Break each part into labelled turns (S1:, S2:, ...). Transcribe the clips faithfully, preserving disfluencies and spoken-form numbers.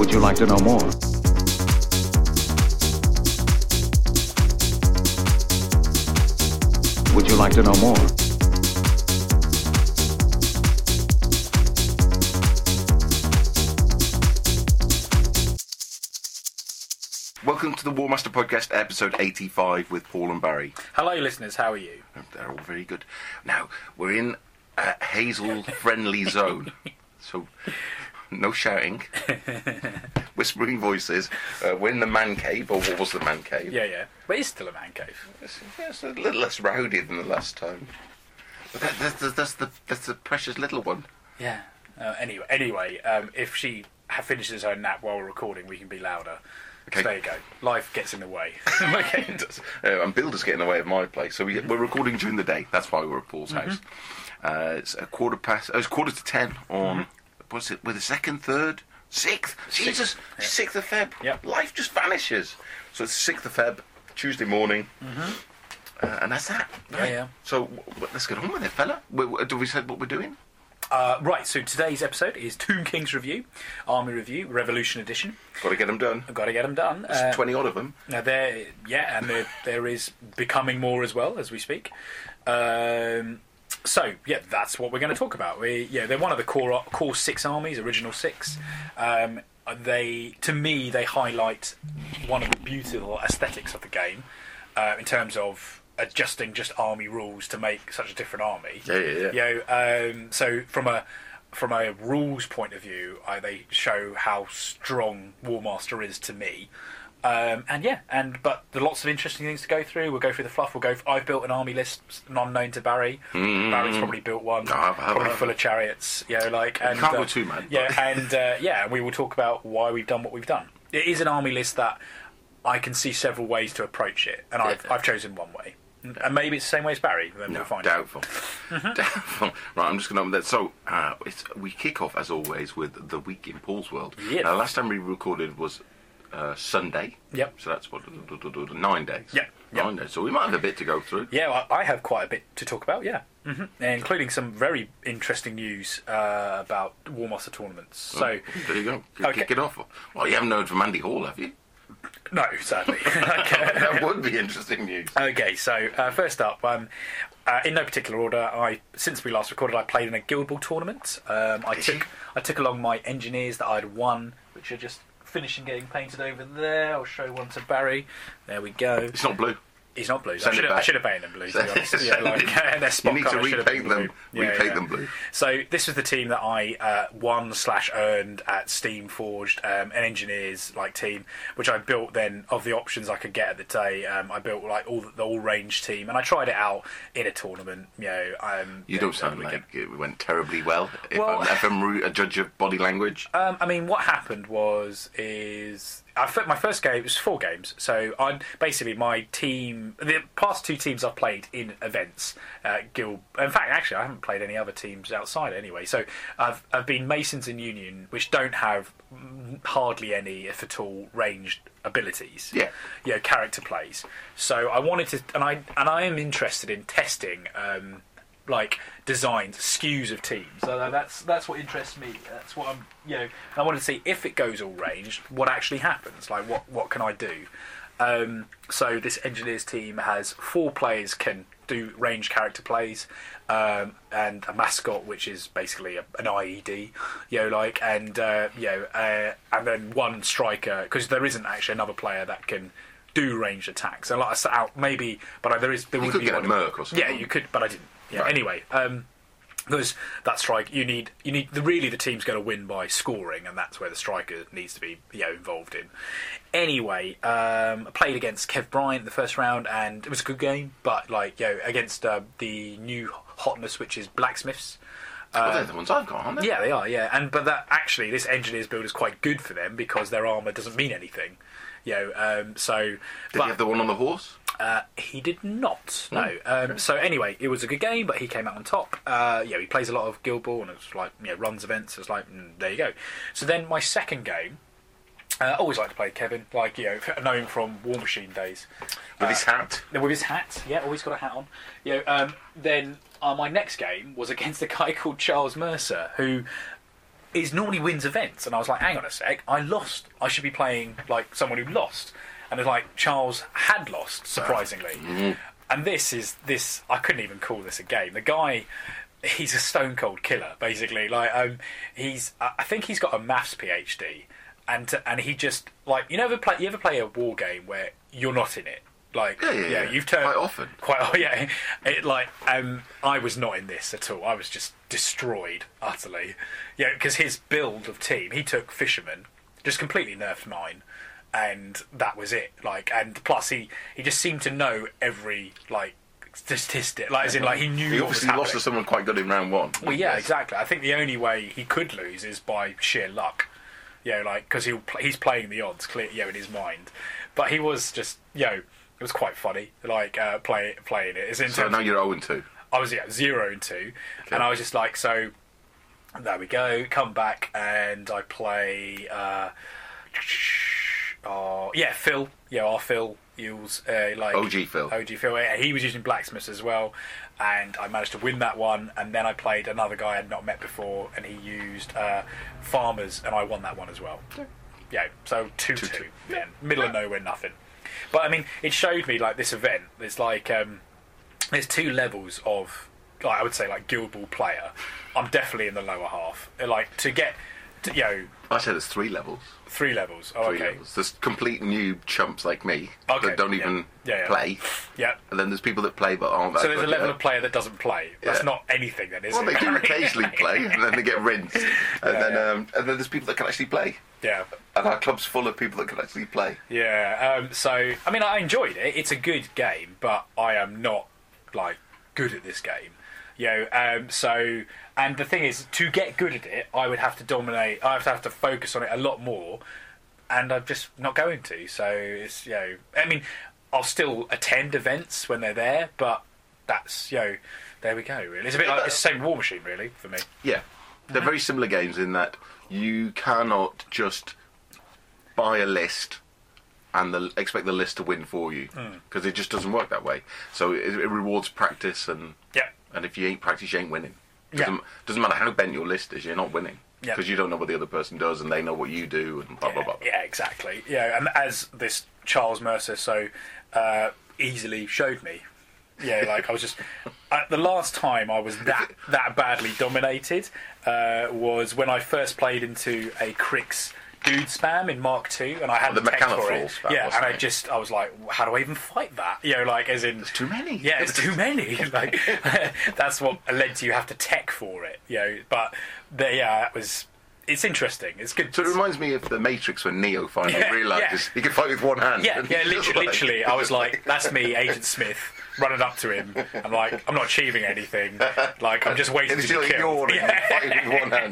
S1: Would you like to know more? Would you like to know more?
S2: Welcome to the War Master Podcast, episode eighty-five with Paul and Barry.
S3: Hello, listeners. How are you?
S2: They're all very good. Now, we're in a Hazel-friendly zone, so no shouting, whispering voices. Uh, we're in the man cave, or what was the man cave?
S3: Yeah, yeah. But it's still a man cave.
S2: It's, it's a little less rowdy than the last time. But that, that, that, that's the that's the precious little one.
S3: Yeah. Uh, anyway, anyway, um, if she ha- finishes her nap while we're recording, we can be louder.
S2: Okay.
S3: So there you go. Life gets in the way.
S2: It does. Uh, and Bill does get in the way of my place. So we, we're recording during the day. That's why we're at Paul's
S3: Mm-hmm.
S2: house. Uh, it's a quarter past. Oh, it's quarter to ten on.
S3: Mm-hmm.
S2: What's it? With the second, third, sixth. Jesus,
S3: Yeah.
S2: sixth of Feb.
S3: Yep.
S2: Life just vanishes. So it's sixth of Feb, Tuesday morning,
S3: Mm-hmm.
S2: uh, and that's that.
S3: Yeah, yeah.
S2: So w- w- let's get on with it, fella. W- w- do we say what we're doing?
S3: Uh, right, so today's episode is Tomb King's Review, Army Review, Revolution Edition.
S2: Got to get them done.
S3: I've got to get them done.
S2: There's
S3: Uh,
S2: twenty odd of them.
S3: Now there, yeah, and there, there is becoming more as well as we speak. Um, so yeah, that's what we're going to talk about. We, yeah, they're one of the core core six armies, original six. Um, they, to me, they highlight one of the beautiful aesthetics of the game uh, in terms of adjusting just army rules to make such a different army.
S2: Yeah, yeah, yeah.
S3: You know, um, so from a from a rules point of view, I, they show how strong Warmaster is to me. Um, and yeah, and but there are lots of interesting things to go through. We'll go through the fluff. We'll go. I've built an army list non-known to Barry.
S2: Mm-hmm.
S3: Barry's probably built one,
S2: No, I've- I've-
S3: probably
S2: I've-
S3: full of chariots. You know, like and
S2: can't go
S3: uh,
S2: too mad, but-
S3: Yeah, and uh, yeah, and we will talk about why we've done what we've done. It is an army list that I can see several ways to approach it, and I've
S2: Yeah.
S3: I've chosen one way, and maybe it's the same way as Barry. Then
S2: No,
S3: we'll find
S2: doubtful.
S3: Mm-hmm.
S2: Doubtful. Right, I'm just going to. So uh, it's, we kick off as always with the week in Paul's world.
S3: Yes.
S2: Uh, last time we recorded was uh, Sunday.
S3: Yep.
S2: So that's what nine days.
S3: Yep, yep.
S2: Nine days. So we might have a bit to go through.
S3: Yeah, well, I have quite a bit to talk about, yeah. hmm Including some very interesting news uh, about Warmaster tournaments. So,
S2: Oh, there you go. Kick,
S3: Okay.
S2: kick it off. Well, you haven't heard from Andy Hall, have you?
S3: no, sadly.
S2: That would be interesting news.
S3: Okay, so uh, first up, um, uh, in no particular order, I since we last recorded, I played in a Guild Ball tournament. Um, I
S2: Did
S3: took
S2: you?
S3: I took along my engineers that I'd won, which are just finishing getting painted over there. I'll show one to Barry. There we go.
S2: It's not blue.
S3: He's not blue. I
S2: Send it
S3: should, have, I
S2: back.
S3: should have painted them blue, to be honest. Yeah, like, and their spot
S2: You need to
S3: colour should have been
S2: repaint them.
S3: blue. Yeah,
S2: Repaint
S3: yeah.
S2: them blue.
S3: So this was the team that I uh, won slash earned at Steam Forged, um, an engineers like team, which I built then of the options I could get at the day. Um, I built like all the, the all range team, and I tried it out in a tournament. You know, um,
S2: You
S3: yeah,
S2: don't sound
S3: over the
S2: like
S3: weekend.
S2: it went terribly well. If,
S3: Well-
S2: I'm, if I'm re- a judge of body language.
S3: Um, I mean, what happened was is I f- my first game was four games. So I basically my team, the past two teams I've played in events, uh, Guild. In fact, actually, I haven't played any other teams outside anyway. So I've I've been Masons and Union, which don't have mm, hardly any, if at all, ranged abilities.
S2: Yeah.
S3: you know, character plays. So I wanted to, and I and I am interested in testing. Um, like designed S K Us of teams. So that's that's what interests me. That's what I'm, you know. I wanted to see if it goes all ranged, what actually happens. Like what what can I do? Um, so this engineers team has four players can do ranged character plays, um, and a mascot which is basically a, an I E D, you know, like and uh, you know, uh, and then one striker because there isn't actually another player that can do ranged attacks. So like I set out maybe, but I, there is there
S2: You
S3: would
S2: could
S3: be
S2: get a
S3: one-
S2: merc or something.
S3: Yeah, you could, but I didn't. Yeah.
S2: Right.
S3: Anyway, um, because that strike, you need you need the really the team's going to win by scoring, and that's where the striker needs to be you know involved in. Anyway, um, I played against Kev Bryant the first round, and it was a good game. But like you know, against uh, the new hotness, which is blacksmiths.
S2: Well, they're the ones I've got, aren't they?
S3: Yeah, they are. Yeah, and but that actually, this engineer's build is quite good for them because their armor doesn't mean anything. You know, um, so.
S2: Did
S3: but,
S2: you have the one on the horse?
S3: Uh, he did not. No.
S2: Oh,
S3: Um, so anyway, it was a good game, but he came out on top. Uh, yeah, he plays a lot of Guild Ball and it's like you know runs events. It's like mm, there you go. So then my second game, uh, I always like to play Kevin, like you know, I know him from War Machine days.
S2: With his hat?
S3: With his hat, yeah, always got a hat on. You know, um, then uh, my next game was against a guy called Charles Mercer, who is normally wins events, and I was like, hang on a sec, I lost. I should be playing like someone who lost, and it's like Charles had lost surprisingly,
S2: Mm-hmm.
S3: and this is this. I couldn't even call this a game. The guy. He's a stone cold killer, basically. Like, um, he's. I think he's got a maths PhD, and and he just like you never play. You ever play a war game where you're not in it? Like,
S2: Yeah, yeah, yeah.
S3: you've turned
S2: Quite often.
S3: Quite, oh, yeah. It, like, um, I was not in this at all. I was just destroyed utterly. Yeah, because his build of team, he took fishermen, just completely nerfed mine, and that was it. Like, and plus he he just seemed to know every like. statistic, like as in, like he knew.
S2: He
S3: what was
S2: obviously lost to
S3: happening.
S2: someone quite good in round one.
S3: Well, yeah,
S2: Yes.
S3: exactly. I think the only way he could lose is by sheer luck. You know, like because he'll pl- he's playing the odds clear, you know, in his mind. But he was just, you know, it was quite funny, like uh, play playing it. It's in
S2: So
S3: terms
S2: now
S3: of-
S2: you're zero and two.
S3: I was yeah zero and two, and I was just like, so there we go. Come back and I play. Uh, oh yeah, Phil. Yeah, our Phil. Yules, uh, like
S2: O G Phil.
S3: O G Phil. And he was using blacksmiths as well, and I managed to win that one. And then I played another guy I had not met before, and he used uh, farmers, and I won that one as well. Yeah, so two two.
S2: Two-two.
S3: Yeah, middle of nowhere, nothing. But I mean, it showed me like this event. There's like um, there's two levels of, like, I would say like Guild Ball player. I'm definitely in the lower half. Like to get, to, you know,
S2: I said there's three levels.
S3: three levels. Oh,
S2: Three
S3: okay.
S2: levels. There's complete new chumps like me
S3: Okay,
S2: that don't
S3: yeah.
S2: even
S3: Yeah, yeah.
S2: play,
S3: Yeah.
S2: and then there's people that play but aren't that
S3: So there's a
S2: good
S3: level
S2: yet.
S3: of player that doesn't play. That's
S2: Yeah.
S3: not anything, then, is
S2: Well,
S3: it?
S2: they do occasionally play, and then they get rinsed, and
S3: Yeah,
S2: then
S3: yeah.
S2: um, and then there's people that can actually play,
S3: Yeah.
S2: and our club's full of people that can actually play.
S3: Yeah. Um, so I mean, I enjoyed it. It's a good game, but I am not like good at this game. You know. Um, so and the thing is, to get good at it, I would have to dominate. I have to have to focus on it a lot more, and I'm just not going to. So it's you know. I mean, I'll still attend events when they're there, but that's you know. There we go. Really, it's a bit like it's the same War Machine, really, for me.
S2: Yeah, they're very similar games in that you cannot just buy a list and the, expect the list to win for you, because it just doesn't work that way. So it, it rewards practice, and
S3: Yeah.
S2: and if you ain't practice, you ain't winning.
S3: Yeah.
S2: Doesn't, doesn't matter how bent your list is, you're not winning.
S3: Yeah.
S2: Because you don't know what the other person does, and they know what you do, and blah,
S3: yeah,
S2: blah, blah.
S3: yeah, exactly. Yeah, and as this Charles Mercer so uh, easily showed me, yeah, like I was just uh, the last time I was that that badly dominated uh, was when I first played into a Crix dude spam in Mark Two, and I had
S2: the
S3: the tech for
S2: mechanophile
S3: it.
S2: spam,
S3: Yeah,
S2: wasn't
S3: and I
S2: it?
S3: just I was like, how do I even fight that? You know, like as in
S2: There's too many.
S3: yeah, it's too many. Like that's what led to you have to tech for it. You know, but the, yeah, it was. It's interesting. It's good.
S2: So it reminds me of the Matrix when Neo finally
S3: Yeah,
S2: realises
S3: yeah.
S2: he can fight with one hand.
S3: Yeah,
S2: And
S3: yeah,
S2: he's just
S3: literally,
S2: like-
S3: literally. I was like, that's me, Agent Smith, running up to him. I'm like, I'm not achieving anything. Like, I'm just waiting
S2: and
S3: to
S2: he's
S3: be
S2: still
S3: killed.
S2: yawning
S3: Yeah.
S2: and fighting with one hand.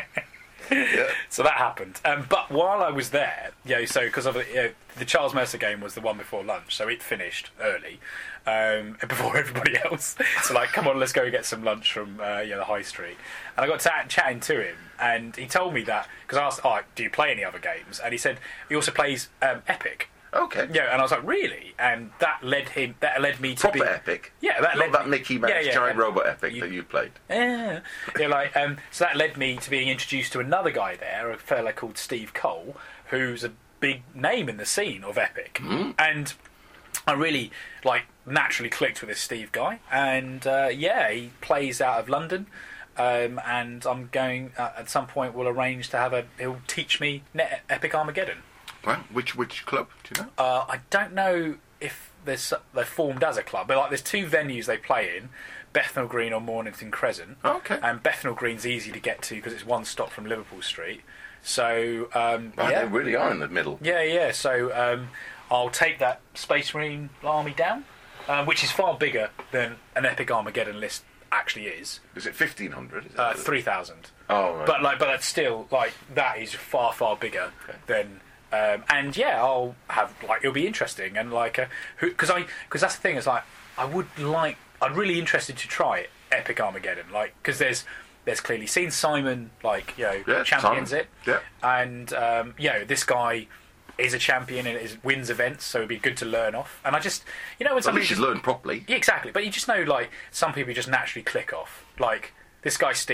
S2: Yeah.
S3: So that happened. Um, but while I was there, you know, so because of the, you know, the Charles Mercer game was the one before lunch, so it finished early, um, before everybody else. So like, come on, let's go get some lunch from uh, you know, the high street. And I got ta- chatting to him, and he told me that because I asked, "Oh, do you play any other games?" And he said he also plays um, Epic.
S2: Okay.
S3: Yeah, and I was like, really? And that led him. That led me to
S2: Proper
S3: be
S2: epic.
S3: Yeah, that
S2: Not
S3: led
S2: that
S3: me-
S2: Mickey Mouse
S3: yeah, yeah,
S2: giant
S3: and
S2: robot epic
S3: you-
S2: that you played.
S3: Yeah, yeah, like um, so that led me to being introduced to another guy there, a fella called Steve Cole, who's a big name in the scene of Epic, and I really like naturally clicked with this Steve guy, and uh, yeah, he plays out of London. Um, and I'm going uh, at some point. We'll arrange to have a. He'll teach me Net Epic Armageddon.
S2: Well, which which club do you know?
S3: Uh, I don't know if there's they're formed as a club, but like there's two venues they play in, Bethnal Green or Mornington Crescent.
S2: Oh, okay.
S3: And Bethnal Green's easy to get to because it's one stop from Liverpool Street. So um,
S2: Wow,
S3: yeah,
S2: they really are in the middle.
S3: yeah, yeah. So um, I'll take that Space Marine army down, um, which is far bigger than an Epic Armageddon list actually is.
S2: Is it fifteen hundred?
S3: Uh, Three thousand.
S2: Oh, right.
S3: But like, but that's still like that is far far bigger
S2: Okay.
S3: than. Um, and yeah, I'll have like it'll be interesting and like because I because that's the thing is like I would like I'm really interested to try Epic Armageddon like because there's there's clearly seen Simon like you know
S2: Yeah,
S3: champions
S2: Simon.
S3: it
S2: Yeah.
S3: and um, you know this guy is a champion and is, wins events so it'd be good to learn off and I just you know when
S2: At
S3: somebody
S2: least you
S3: just,
S2: learn properly.
S3: yeah, exactly but you just know like some people just naturally click off like this guy Steve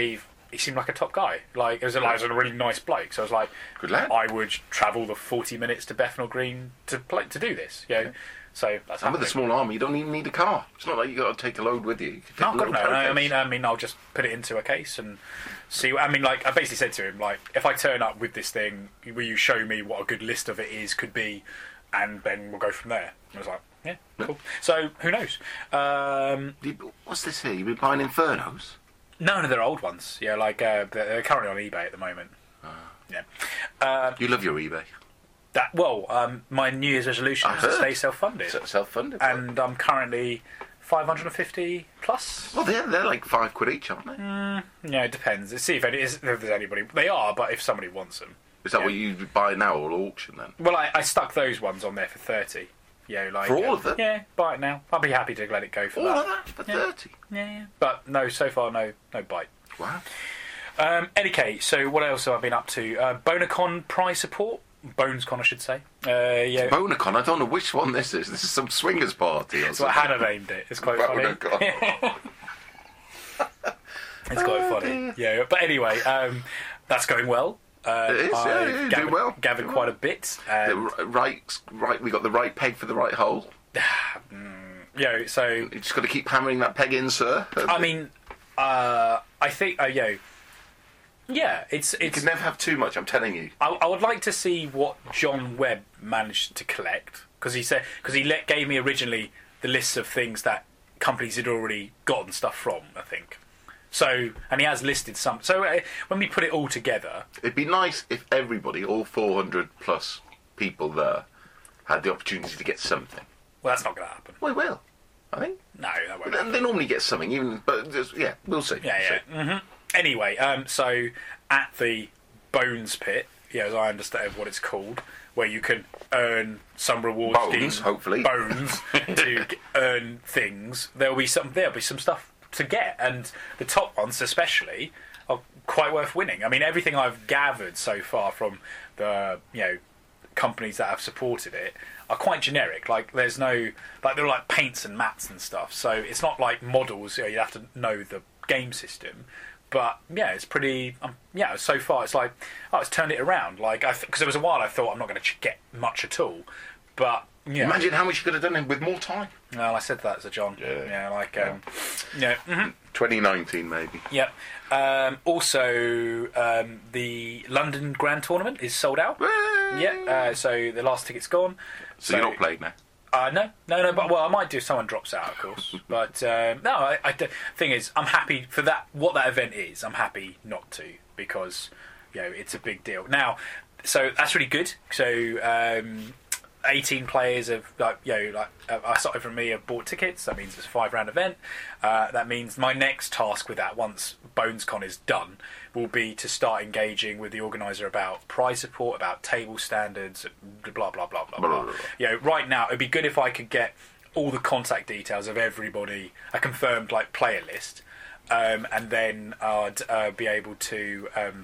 S3: he seemed like a top guy. Like, it was a, like, it was a really nice bloke. So I was like,
S2: Good lad.
S3: I would travel the forty minutes to Bethnal Green to play, to do this. You know? Yeah. So that's
S2: And with a
S3: happening.
S2: small army, you don't even need a car. It's not like you got to take a load with you. You can take
S3: No,
S2: a
S3: God,
S2: little
S3: no, no.
S2: carry
S3: I
S2: case.
S3: mean, I mean, I'll just put it into a case and see. I mean, like, I basically said to him, like, if I turn up with this thing, will you show me what a good list of it is, could be, and then we'll go from there. And I was like, yeah, cool. So who knows? Um,
S2: You- What's this here? You've been buying Infernos?
S3: no, no, they're old ones. Yeah, like uh, they're they're currently on eBay at the moment. Yeah. Um,
S2: You love your eBay.
S3: that well, um, my New Year's resolution
S2: I
S3: is to
S2: heard.
S3: stay self-funded,
S2: S- Self-funded.
S3: and I'm currently five hundred fifty plus.
S2: well, they're, they're like five quid each, aren't they?
S3: Yeah, it depends. See if, any, if there's anybody. They are, but if somebody wants them.
S2: Is that
S3: Yeah.
S2: what you buy now or auction then?
S3: Well, I, I stuck those ones on there for thirty. Yeah, like
S2: For all
S3: uh,
S2: of them?
S3: Yeah, buy it now. I'll be happy to let it go for
S2: All
S3: that.
S2: of that for
S3: Yeah.
S2: thirty?
S3: Yeah, yeah. But no, so far no, no bite.
S2: Wow.
S3: Um, any case, so what else have I been up to? Uh, BonerCon prize support. BonesCon, I should say. Uh, yeah,
S2: Bonacon, I don't know which one this is. This is some swingers party or
S3: that's what
S2: something.
S3: Hannah named it. It's quite funny.
S2: Bonacon.
S3: It's quite funny. Yeah, but anyway, um, that's going well. Uh,
S2: It is, yeah,
S3: I've
S2: yeah, you're
S3: gathered,
S2: doing well.
S3: gathered
S2: Doing
S3: quite
S2: well.
S3: a bit.
S2: The
S3: And,
S2: r- right, right. We got the right peg for the right hole.
S3: you know, so
S2: You just got to keep hammering that peg in, sir.
S3: I mean, uh, I think, uh, you know, yeah, it's
S2: you
S3: it's.
S2: can never have too much. I'm telling you.
S3: I, I would like to see what John Webb managed to collect, because he said because he let, gave me originally the lists of things that companies had already gotten stuff from. I think so, and he has listed some. So uh, when we put it all together,
S2: It'd be nice if everybody, all four hundred plus people there, had the opportunity to get something.
S3: well, that's not going to happen.
S2: Well, it will. I think.
S3: No, that won't.
S2: They,
S3: Happen.
S2: they normally get something, even. But just, yeah, we'll see.
S3: Yeah, yeah.
S2: We'll see.
S3: hmm Anyway, um, so at the Bones Pit, yeah, as I understand what it's called, where you can earn some reward
S2: Bones,
S3: scheme,
S2: hopefully.
S3: bones to g- earn things. There'll be some. There'll be some stuff to get, and the top ones, especially, are quite worth winning. I mean, everything I've gathered so far from the you know companies that have supported it are quite generic. Like, there's no like they're like paints and mats and stuff. So it's not like models. You know, you have to know the game system. But yeah, it's pretty. Um, yeah, so far it's like, oh, it's turned it around. Like, because th- there was a while I thought I'm not going to ch- get much at all. But yeah,
S2: Imagine how much you could have done with more time.
S3: well, I said that as a John.
S2: Yeah.
S3: Yeah, like, um, yeah, mhm.
S2: twenty nineteen, maybe.
S3: Yep. Um, also, um, the London Grand Tournament is sold out. Yeah, uh, so the last ticket's gone.
S2: So, you're not playing now.
S3: Uh, no, no, no. But well, I might do if someone drops out, of course. But um, no, I, I, the thing is, I'm happy for that. What that event is, I'm happy not to, because you know it's a big deal. Now, so that's really good. So um, eighteen players have, like, you know, like uh, aside from me, have bought tickets. That means it's a five round event. Uh, that means my next task with that, once BonesCon is done, will be to start engaging with the organizer about prize support, about table standards, blah blah blah blah blah.
S2: Blah,
S3: blah.
S2: blah, blah.
S3: You know, right now it'd be good if I could get all the contact details of everybody, a confirmed like player list, um, and then I'd uh, be able to um,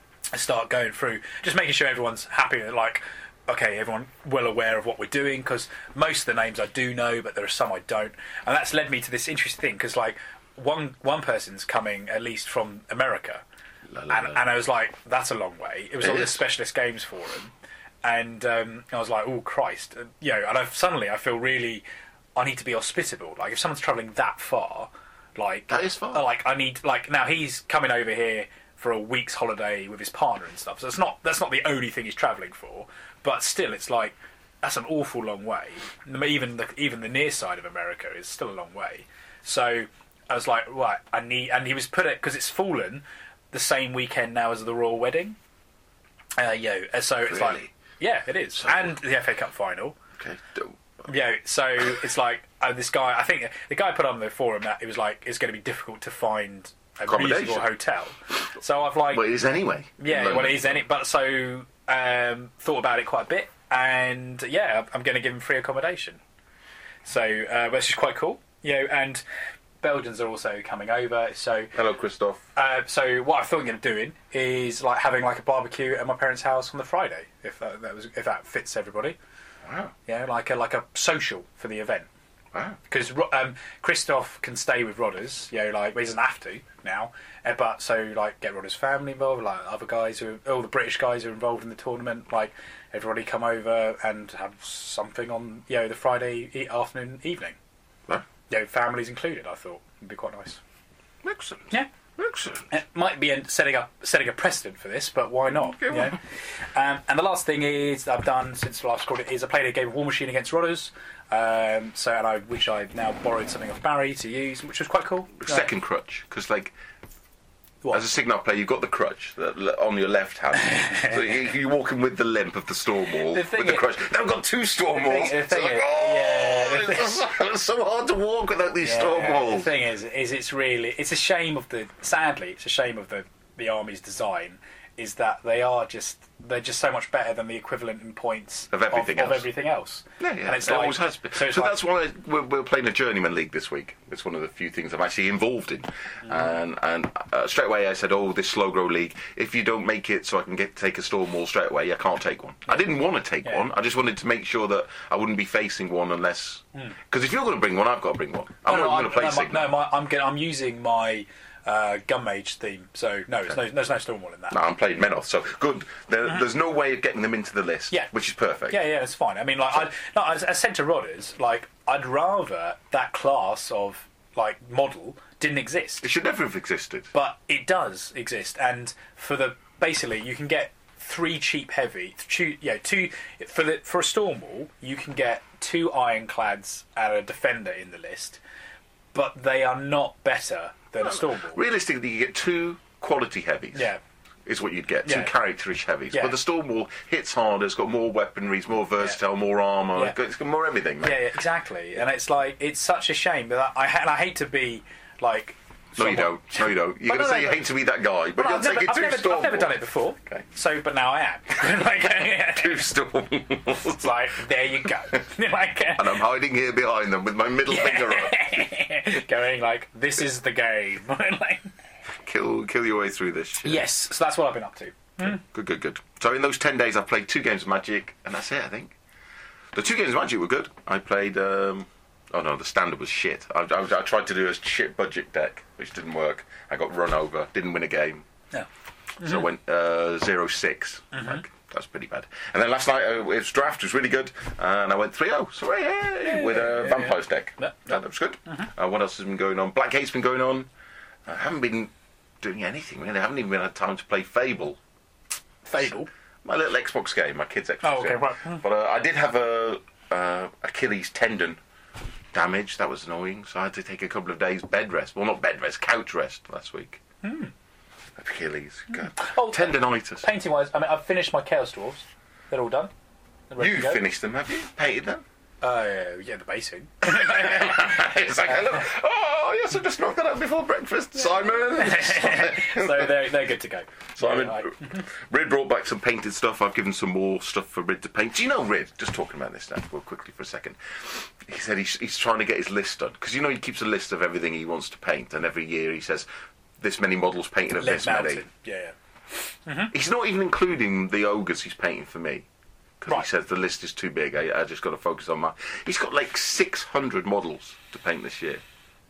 S3: start going through, just making sure everyone's happy that, like, okay, everyone well aware of what we're doing, because most of the names I do know, but there are some I don't, and that's led me to this interesting thing, because like one one person's coming at least from America,
S2: La, la,
S3: and,
S2: la.
S3: and I was like, that's a long way. It was
S2: It
S3: on the
S2: is.
S3: Specialist Games Forum, and um, I was like, oh Christ, and, you know, and I suddenly I feel really, I need to be hospitable. Like, if someone's travelling that far, like
S2: That is far.
S3: like I need, like, now he's coming over here for a week's holiday with his partner and stuff. So it's not that's not the only thing he's travelling for, but still, it's like that's an awful long way. Even the even the near side of America is still a long way. So I was like, right, I need, and he was put it because it's fallen the same weekend now as the royal wedding. Uh, yo, so it's like,
S2: Really?
S3: yeah, it is,
S2: So-
S3: and the F A Cup final.
S2: Okay. Don't-
S3: Yeah, so it's like uh, this guy. I think the guy put on the forum that it was like it's going to be difficult to find a
S2: Accommodation.
S3: reasonable hotel. So I've like,
S2: Well, it is anyway.
S3: yeah,
S2: London.
S3: well, it is any, but so um, thought about it quite a bit, and yeah, I'm going to give him free accommodation. So uh, which is quite cool, you know. And Belgians are also coming over. So
S2: Hello, Christoph.
S3: uh, so what I thought of doing is like having like a barbecue at my parents' house on the Friday, if that, that was if that fits everybody.
S2: Wow.
S3: Yeah, like a like a social for the event.
S2: Wow.
S3: Because um, Christoph can stay with Rodders, you know, like well, he doesn't have to now. Uh, but so like get Rodders' family involved, like other guys who, all the British guys who are involved in the tournament, like everybody come over and have something on, you know, the Friday e- afternoon, evening.
S2: Huh?
S3: You know, families included. I thought would be quite nice.
S2: Excellent.
S3: Yeah.
S2: Excellent.
S3: It might be a, setting up setting a precedent for this, but why not?
S2: Okay,
S3: You know? um, and the last thing is that I've done since last recording is I played a game of War Machine against Rodders. Um, so and I which I now borrowed something off Barry to use, which was quite cool.
S2: Second crutch, because like
S3: What?
S2: as a Signar player, you've got the crutch that, on your left hand, so you, you're walking with the limp of the storm wall
S3: The
S2: with
S3: thing
S2: the
S3: is-
S2: crutch. Now I've got two storm
S3: The thing-
S2: walls.
S3: the
S2: It's
S3: thing
S2: like,
S3: is-
S2: oh,
S3: yeah, the
S2: it's, so, it's so hard to walk without these
S3: Yeah,
S2: storm
S3: the
S2: walls.
S3: thing is, is it's really it's a shame of the sadly it's a shame of the the army's design is that they are just they're just so much better than the equivalent in points
S2: Of everything
S3: of,
S2: else.
S3: everything else.
S2: Yeah, yeah,
S3: And it's
S2: it
S3: like,
S2: always has been.
S3: So,
S2: So,
S3: it's like,
S2: that's why we're, we're playing a Journeyman League this week. It's one of the few things I'm actually involved in.
S3: Mm.
S2: And and uh, straight away I said, oh, this Slow Grow League, if you don't make it so I can get take a Storm Wall straight away, I can't take one. I didn't want to take
S3: Yeah.
S2: one. I just wanted to make sure that I wouldn't be facing one unless... Because if you're going to bring one, I've got to bring one. I'm
S3: no, no,
S2: not going to play
S3: no, my,
S2: Sigma.
S3: no, my, I'm gonna, I'm using my uh, Gun Mage theme, so no, it's no, there's no Stormwall in that.
S2: No, I'm playing Menoth, so good. There, There's no way of getting them into the list,
S3: Yeah.
S2: which is perfect.
S3: Yeah, yeah, it's fine. I mean, like, I, no, as, as centre Rodders, like, I'd rather that class of like model didn't exist,
S2: It should never have existed.
S3: but it does exist, and for the basically you can get three cheap heavy, two, yeah, two for the for a Stormwall you can get two Ironclads and a Defender in the list, but they are not better than a Stormwall.
S2: Realistically, you get two quality heavies.
S3: Yeah.
S2: Is what you'd get. Two
S3: Yeah.
S2: characterish heavies.
S3: Yeah.
S2: But the Stormwall hits harder, it's got more weaponry, it's more versatile, more armour,
S3: Yeah.
S2: it's got- it's got more everything, mate.
S3: Yeah, yeah, exactly. And it's like it's such a shame that I, and I hate to be like.
S2: No, you
S3: someone-
S2: don't. No, you don't. You're
S3: But
S2: going to
S3: no,
S2: say
S3: no,
S2: you
S3: but-
S2: hate to be that guy, but
S3: Well,
S2: you're
S3: I've, never,
S2: taking
S3: I've,
S2: two
S3: never, I've never
S2: Stormwall.
S3: done it before.
S2: Okay.
S3: So, but now I am. like,
S2: Two Stormwalls.
S3: it's like there you go. like,
S2: And I'm hiding here behind them with my middle finger up.
S3: going like this is the game. like,
S2: Kill, kill your way through this shit.
S3: yes, so that's what I've been up to.
S2: Good, good, good. So in those ten days, I've played two games of Magic, and that's it, I think. The two games of Magic were good. I played... Um, oh, no, the standard was shit. I, I, I tried to do a shit budget deck, which didn't work. I got run over, didn't win a game.
S3: Yeah.
S2: So I went uh, zero six. Like, that's pretty bad. And then last night, uh, it was draft, was really good, and I went three oh. So, hey, with a
S3: yeah,
S2: Vampires deck.
S3: Yeah.
S2: That was good. Uh, what else has been going on? Blackgate's been going on. I haven't been doing anything, really. I haven't even had time to play Fable.
S3: Fable.
S2: My little Xbox game, my kid's Xbox
S3: Oh, okay,
S2: game.
S3: right. Hmm.
S2: But uh, I did have a uh, Achilles tendon damage. That was annoying, so I had to take a couple of days bed rest. Well, not bed rest, couch rest last week. Achilles, God.
S3: Oh,
S2: Tendonitis.
S3: Painting wise, I mean, I've finished my Chaos Dwarves. They're all done. They're ready
S2: You've
S3: to go.
S2: finished them, have you? Painted them?
S3: Uh, yeah, the basic.
S2: It's like, hello. Oh, yes, I just knocked that out before breakfast. Simon.
S3: so they're they're good to go.
S2: Simon.
S3: Yeah, like-
S2: Rid brought back some painted stuff. I've given some more stuff for Rid to paint. Do you know Rid? Just talking about this now, real quickly for a second. He said he's, he's trying to get his list done. Because, you know, he keeps a list of everything he wants to paint. And every year he says, this many models painted of
S3: Lead
S2: this many.
S3: Mountain. Yeah, yeah.
S2: He's not even including the ogres he's painting for me. Because
S3: Right.
S2: he says the list is too big. I, I just got to focus on my... He's got like six hundred models to paint this year.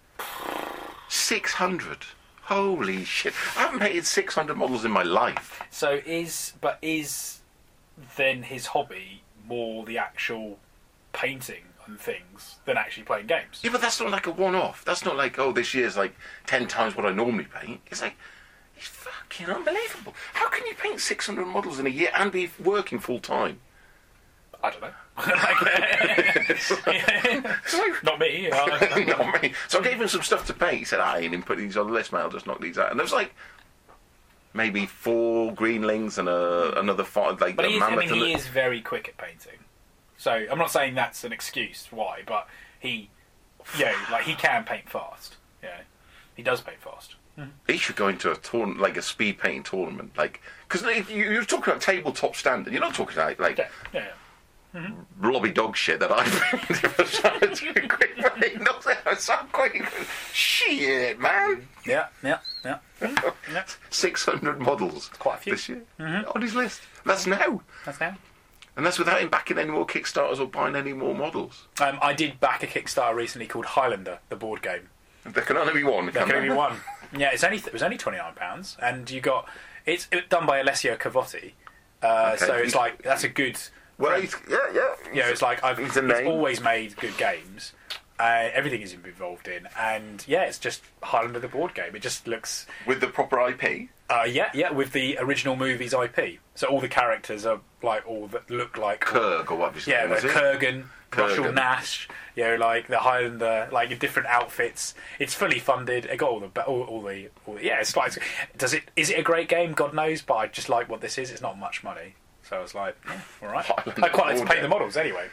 S2: six hundred. Holy shit. I haven't painted six hundred models in my life.
S3: So is but is then his hobby more the actual painting and things than actually playing games?
S2: Yeah, but that's not like a one-off. That's not like, oh, this year's like ten times what I normally paint. It's like, it's fucking unbelievable. How can you paint six hundred models in a year and be working full-time?
S3: I don't know. Not me. I-
S2: Not me. So I gave him some stuff to paint. He said, I ain't even put these on the list, mate. I'll just knock these out. And there was like maybe four greenlings and a, another five, like
S3: But
S2: a
S3: he is, I
S2: mammoth.
S3: mean,
S2: and
S3: he
S2: a-
S3: is very quick at painting. So I'm not saying that's an excuse why, but he, yeah, like he can paint fast. Yeah, he does paint fast.
S2: He should go into a tournament, like a speed painting tournament, like because you, you're talking about tabletop standard. You're not talking about like
S3: Yeah, yeah. yeah.
S2: lobby dog shit that I've trying to do quick paint. Not that so quick. Shit, man.
S3: Yeah, yeah, yeah.
S2: six hundred models
S3: quite a few.
S2: this year on his list. That's now.
S3: That's now.
S2: And that's without him backing any more Kickstarters or buying any more models.
S3: Um, I did back a Kickstarter recently called Highlander, the board game.
S2: There can only be one.
S3: There can only be one. Yeah, it's only it was only twenty nine pounds, and you got it's it, done by Alessio Cavotti. Uh,
S2: Okay.
S3: So it's like that's a good.
S2: Well, he's, yeah, yeah.
S3: You know, it's like I've
S2: He's a
S3: he's
S2: name.
S3: always made good games. Uh, everything is involved in, and yeah, it's just Highlander the board game. It just looks,
S2: With the proper I P.
S3: uh, yeah, yeah, with the original movie's I P. So all the characters are like all that look like
S2: Kirk, or what was his
S3: yeah,
S2: name,
S3: like
S2: was it?
S3: Kurgan, Russell
S2: Kurgan.
S3: Nash, you know, like the Highlander, like in different outfits. It's fully funded. It got all the all, all the all the, yeah. It's like, does it is it a great game? God knows, but I just like what this is. It's not much money, so I was like, yeah, all right.
S2: Highlander
S3: I quite like to
S2: board
S3: paint
S2: game.
S3: the models anyway.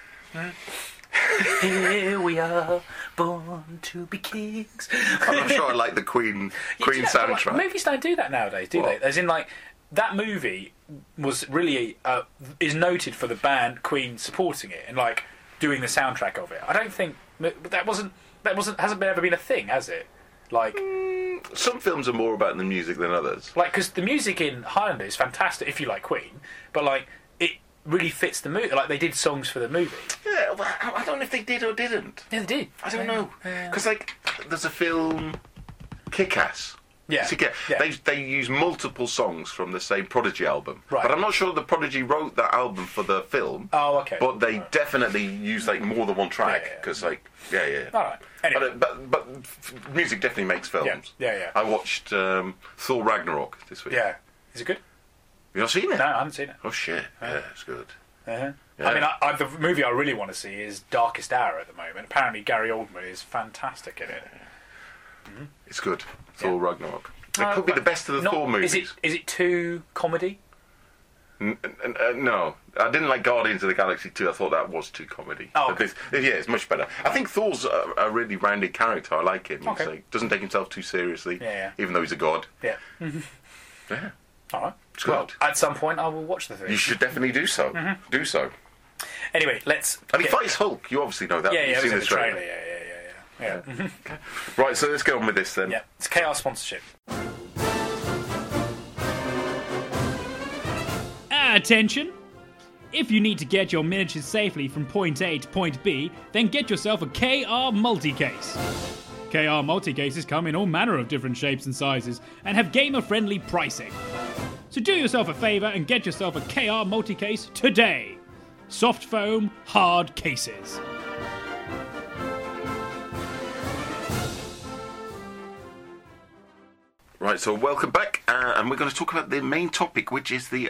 S3: Here we are, born to be kings.
S2: I'm not sure I like the Queen Queen
S3: Yeah, but, like,
S2: soundtrack.
S3: movies don't do that nowadays, do
S2: What?
S3: they? As in, like, that movie was really uh, is noted for the band Queen supporting it and like doing the soundtrack of it. I don't think that wasn't that wasn't hasn't been, ever been a thing, has it? Like,
S2: Some films are more about the music than others.
S3: like because the music in Highlander is fantastic if you like Queen, but like it really fits the movie. Like they did songs for the movie.
S2: Yeah, well, I I don't know if they did or didn't.
S3: Yeah, they did.
S2: I don't
S3: Yeah.
S2: know
S3: Yeah.
S2: because like there's a film, Kick-Ass.
S3: Yeah.
S2: To get,
S3: Yeah.
S2: They they use multiple songs from the same Prodigy album,
S3: Right.
S2: but I'm not sure the Prodigy wrote that album for the film.
S3: Oh, okay.
S2: But they
S3: Right.
S2: definitely use like more than one track
S3: Yeah, yeah, yeah.
S2: because like yeah yeah.
S3: All right. Anyway.
S2: But, uh, but but f- music definitely makes films.
S3: Yeah, yeah, yeah.
S2: I watched um, Thor Ragnarok this week.
S3: Yeah. Is it good?
S2: You not seen it?
S3: No, I haven't seen it.
S2: Oh shit! Yeah, it's good.
S3: Uh-huh.
S2: Yeah.
S3: I mean, I, I, the movie I really want to see is Darkest Hour at the moment. Apparently, Gary Oldman is fantastic in it.
S2: It's good. Thor Ragnarok. It
S3: Uh,
S2: could be the
S3: but
S2: best of the
S3: not-
S2: Thor movies.
S3: Is it? Is it too comedy?
S2: N- n- uh, no, I didn't like Guardians of the Galaxy two. I thought that was too comedy.
S3: Oh,
S2: But
S3: okay.
S2: this- yeah, it's much better. I think Thor's a, a really rounded character. I like him. He's
S3: Okay.
S2: like, doesn't take himself too seriously,
S3: Yeah, yeah.
S2: even though he's a god.
S3: Yeah.
S2: Yeah,
S3: All right.
S2: it's
S3: Well,
S2: good.
S3: at some point, I will watch the thing.
S2: You should definitely do so.
S3: Mm-hmm.
S2: Do so.
S3: Anyway, let's.
S2: And he
S3: get-
S2: fights Hulk. You obviously know that.
S3: Yeah,
S2: You've
S3: yeah, it was
S2: seen
S3: in
S2: the
S3: the trailer. Yeah, yeah, yeah, yeah. Yeah.
S2: Right, so let's get on with this then.
S3: Yeah. It's K R sponsorship.
S4: Attention! If you need to get your miniatures safely from point A to point B, then get yourself a K R multi-case. K R multi-cases come in all manner of different shapes and sizes and have gamer-friendly pricing. So do yourself a favour and get yourself a K R multi-case today. Soft foam, hard cases.
S2: Right, so welcome back, uh, and we're going to talk about the main topic, which is the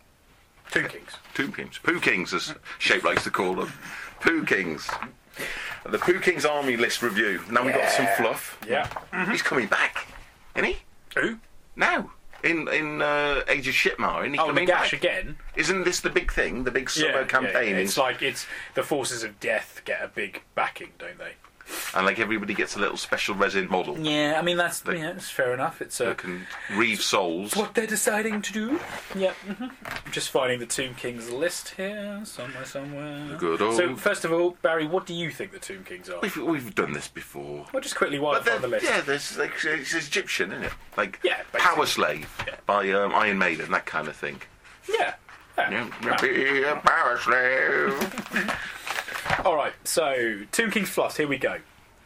S3: Tomb Kings.
S2: Tomb Kings. Pooh Kings, as Shape likes to call them. Pooh Kings. The Pooh Kings Army List review. Now we've got some fluff.
S3: Yeah.
S2: He's coming back, isn't he?
S3: Who?
S2: Now. In in uh, Age of Shitmar, isn't he
S3: Oh,
S2: coming
S3: Nagash
S2: back?
S3: again.
S2: Isn't this the big thing, the big summer
S3: Yeah,
S2: campaign?
S3: yeah, it's like it's the forces of death get a big backing, don't they?
S2: and like everybody gets a little special resin model
S3: Yeah, I mean that's
S2: They-
S3: yeah, it's fair enough. It's uh,
S2: that can reave souls.
S3: what they're deciding to do. Yep. hmm I'm just finding the Tomb Kings list here somewhere, somewhere.
S2: Good old-
S3: So first of all, Barry, what do you think the Tomb Kings are?
S2: We've we've done this before.
S3: Well, just quickly while I
S2: But
S3: find the
S2: there-
S3: list.
S2: yeah, there's like it's Egyptian, isn't it? Like
S3: Yeah, basically.
S2: Power Slave
S3: Yeah.
S2: by um, Iron Maiden, that kind of thing.
S3: Yeah. yeah.
S2: Yeah, be a power slave.
S3: All right, so Tomb King's Fluffs, here we go.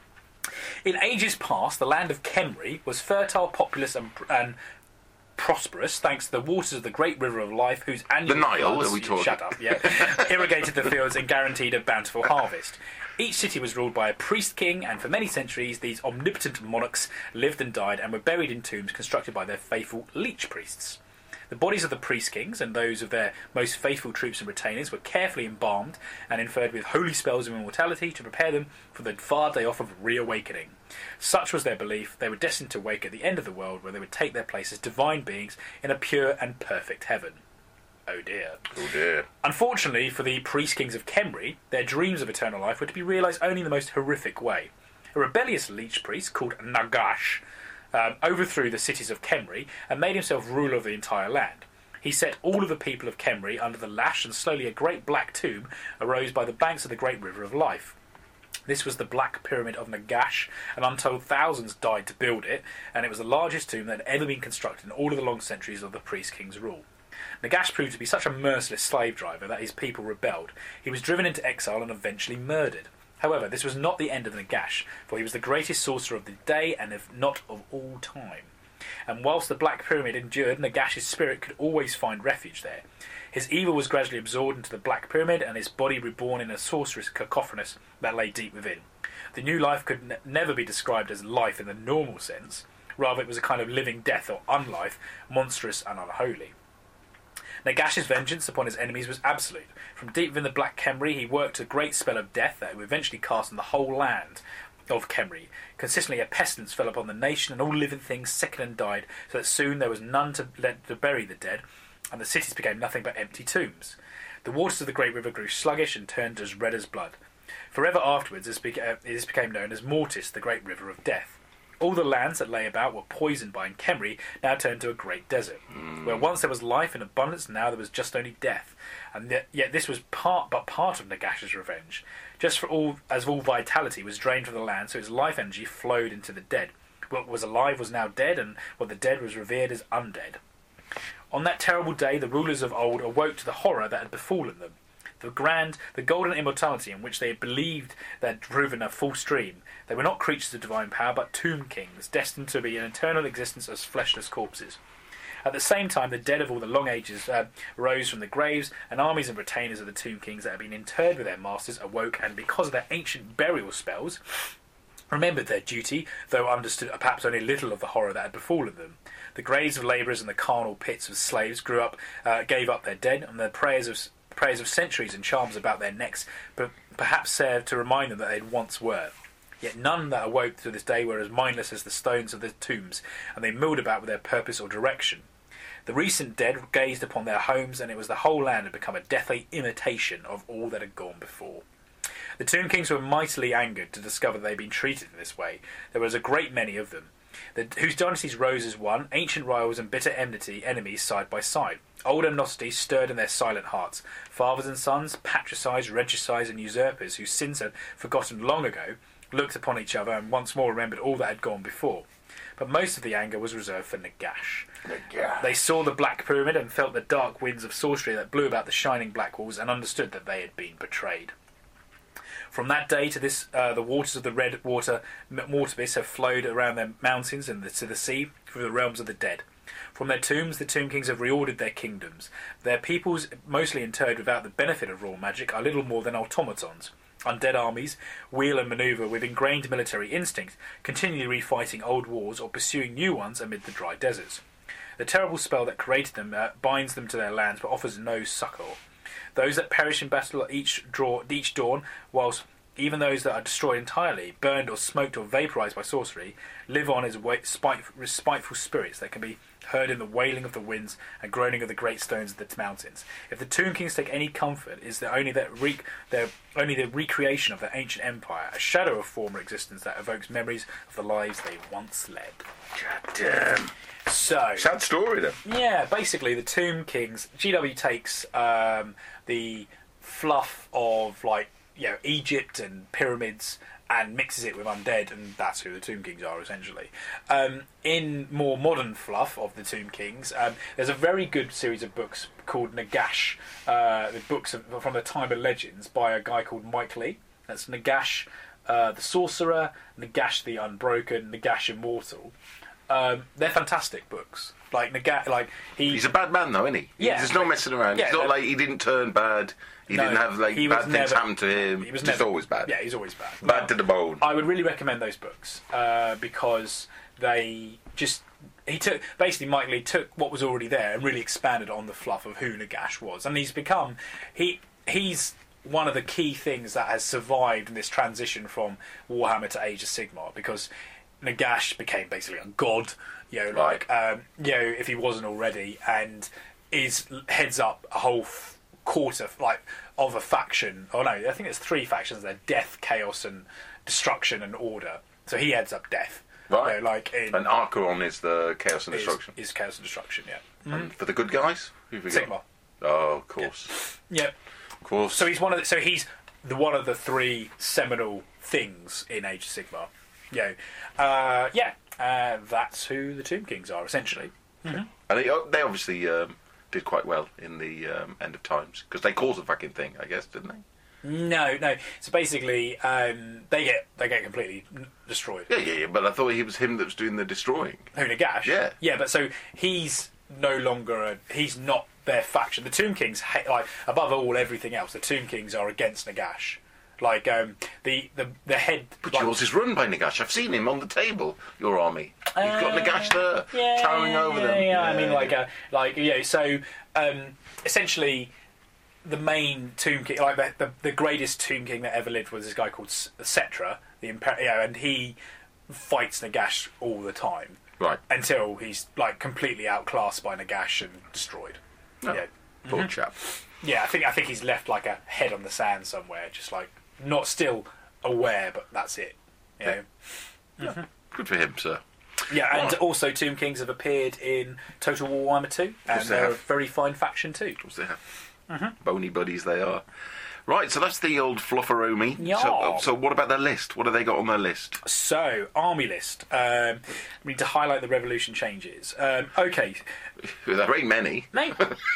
S3: In ages past, the land of Kemri was fertile, populous, and, and prosperous thanks to the waters of the great river of life, whose annual
S2: The Nile,
S3: floods,
S2: are we talking?
S3: Shut up, yeah, irrigated the fields and guaranteed a bountiful harvest. Each city was ruled by a priest king, and for many centuries, these omnipotent monarchs lived and died and were buried in tombs constructed by their faithful leech priests. The bodies of the priest kings and those of their most faithful troops and retainers were carefully embalmed and inferred with holy spells of immortality to prepare them for the far day off of reawakening. Such was their belief, they were destined to wake at the end of the world, where they would take their place as divine beings in a pure and perfect heaven. Oh dear.
S2: Oh dear.
S3: Unfortunately for the priest kings of Kemri, their dreams of eternal life were to be realised only in the most horrific way. A rebellious leech priest called Nagash um, overthrew the cities of Kemri and made himself ruler of the entire land. He set all of the people of Kemri under the lash, and slowly a great black tomb arose by the banks of the great river of life. This was the Black Pyramid of Nagash, and untold thousands died to build it, and it was the largest tomb that had ever been constructed in all of the long centuries of the priest king's rule. Nagash proved to be such a merciless slave driver that his people rebelled. He was driven into exile and eventually murdered. However, this was not the end of Nagash, for he was the greatest sorcerer of the day and if not of all time. And whilst the Black Pyramid endured, Nagash's spirit could always find refuge there. His evil was gradually absorbed into the Black Pyramid, and his body reborn in a sorcerous cacophonous that lay deep within. The new life could ne- never be described as life in the normal sense. Rather, it was a kind of living death or unlife, monstrous and unholy. Nagash's vengeance upon his enemies was absolute. From deep within the Black Khemri, he worked a great spell of death that would eventually cast on the whole land of Khemri. Consistently, a pestilence fell upon the nation, and all living things sickened and died, so that soon there was none to, let, to bury the dead, and the cities became nothing but empty tombs. The waters of the great river grew sluggish and turned as red as blood. Forever afterwards, this, beca- this became known as Mortis, the great river of death. All the lands that lay about were poisoned by Khemri, now turned to a great desert. Mm. Where once there was life and abundance, now there was just only death. And yet, yet this was part but part of Nagash's revenge. Just for all as all vitality was drained from the land, so his life energy flowed into the dead. What was alive was now dead, and what the dead was revered as undead. On that terrible day, the rulers of old awoke to the horror that had befallen them. The grand, the golden immortality in which they had believed they had proven a false dream. They were not creatures of divine power, but tomb kings, destined to be an eternal existence as fleshless corpses. At the same time, the dead of all the long ages uh, rose from the graves, and armies and retainers of the tomb kings that had been interred with their masters awoke, and because of their ancient burial spells, remembered their duty, though understood perhaps only little of the horror that had befallen them. The graves of labourers and the carnal pits of slaves grew up, uh, gave up their dead, and their prayers of prayers of centuries and charms about their necks, but perhaps served to remind them that they once were. Yet none that awoke to this day were as mindless as the stones of the tombs, and they milled about with their purpose or direction. The recent dead gazed upon their homes, and it was the whole land had become a deathly imitation of all that had gone before. The tomb kings were mightily angered to discover they had been treated in this way. There was a great many of them, the, whose dynasties rose as one, ancient rivals and bitter enmity enemies side by side. Old animosity stirred in their silent hearts. Fathers and sons, patricides, regicides, and usurpers, whose sins had forgotten long ago, looked upon each other and once more remembered all that had gone before. But most of the anger was reserved for Nagash. Nagash. They saw the Black Pyramid and felt the dark winds of sorcery that blew about the shining black walls, and understood that they had been betrayed. From that day to this, uh, the waters of the red water Mortis have flowed around their mountains and the, to the sea through the realms of the dead. From their tombs, the Tomb Kings have reordered their kingdoms. Their peoples, mostly interred without the benefit of raw magic, are little more than automatons. Undead armies, wheel and manoeuvre with ingrained military instinct, continually refighting old wars or pursuing new ones amid the dry deserts. The terrible spell that created them uh, binds them to their lands but offers no succour. Those that perish in battle each, draw, each dawn, whilst even those that are destroyed entirely, burned or smoked or vaporised by sorcery, live on as wa- spiteful, spiteful spirits that can be heard in the wailing of the winds and groaning of the great stones of the mountains. If the Tomb Kings take any comfort, it is that only that re- their only the recreation of their ancient empire, a shadow of former existence that evokes memories of the lives they once led.
S2: God damn.
S3: So
S2: sad story then.
S3: Yeah, basically the Tomb Kings. G W takes um, the fluff of like you know Egypt and pyramids and mixes it with undead, and that's who the Tomb Kings are, essentially. Um, in more modern fluff of the Tomb Kings, um, there's a very good series of books called Nagash, uh, the books of, from the Time of Legends, by a guy called Mike Lee. That's Nagash uh, the Sorcerer, Nagash the Unbroken, Nagash Immortal. Um, they're fantastic books. Like Nagash, like he,
S2: he's a bad man though, isn't he?
S3: Yeah,
S2: there's no messing around.
S3: Yeah,
S2: it's not like he didn't turn bad. He
S3: no,
S2: didn't have like
S3: he
S2: bad
S3: was
S2: things
S3: never,
S2: happen to him.
S3: He was
S2: just
S3: never,
S2: always bad.
S3: Yeah, he's always bad.
S2: Bad
S3: Now,
S2: to the bone.
S3: I would really recommend those books uh, because they just he took basically Mike Lee took what was already there and really expanded on the fluff of who Nagash was, and he's become he he's one of the key things that has survived in this transition from Warhammer to Age of Sigmar, because Nagash became basically a god, you know, like um, you know, if he wasn't already, and is heads up a whole f- quarter like of a faction. Oh no, I think there's three factions there: Death, Chaos, and Destruction and Order. So he heads up Death.
S2: Right.
S3: You know, like in,
S2: and Archeron is the Chaos and
S3: is,
S2: Destruction.
S3: Is Chaos and Destruction, yeah.
S2: And for the good guys, who have we got?
S3: Sigmar.
S2: Oh, of course.
S3: Yeah.
S2: Of course.
S3: So he's one of the, so he's the one of the three seminal things in Age of Sigmar. You know, uh, yeah, uh, that's who the Tomb Kings are essentially. Mm-hmm.
S2: And they, they obviously um, did quite well in the um, End of Times because they caused the fucking thing, I guess, didn't they?
S3: No, no. So basically, um, they get they get completely n- destroyed.
S2: Yeah, yeah, yeah. But I thought he was him that was doing the destroying.
S3: Who, Nagash?
S2: Yeah.
S3: Yeah, but so he's no longer a... He's not their faction. The Tomb Kings, ha- like, above all everything else, the Tomb Kings are against Nagash. Like, um, the, the, the head...
S2: But
S3: like,
S2: yours is run by Nagash. I've seen him on the table, your army. You've got
S3: Uh,
S2: Nagash there,
S3: yeah,
S2: towering over
S3: yeah,
S2: them.
S3: Yeah, I mean, like, uh, like, you know, so, um, essentially... The main Tomb King, like the, the the greatest Tomb King that ever lived, was this guy called S- Settra, the Imper- you know, and he fights Nagash all the time,
S2: Right.
S3: until he's like completely outclassed by Nagash and destroyed.
S2: Oh,
S3: Yeah,
S2: poor chap.
S3: yeah. I think I think he's left like a head on the sand somewhere, just like not still aware, but that's it. You know?
S2: Yeah. Good for him, sir.
S3: Yeah, and
S2: Right.
S3: also Tomb Kings have appeared in Total War Warhammer two, and
S2: they
S3: they're a
S2: have.
S3: very fine faction too.
S2: Of course they have. Bony buddies they are. Right, so that's the old flufferomi.
S3: Yeah.
S2: So, so what about their list? What have they got on their list?
S3: So, army list. Um, we need to highlight the revolution changes. Um, okay.
S2: There ain't many.
S3: Mate.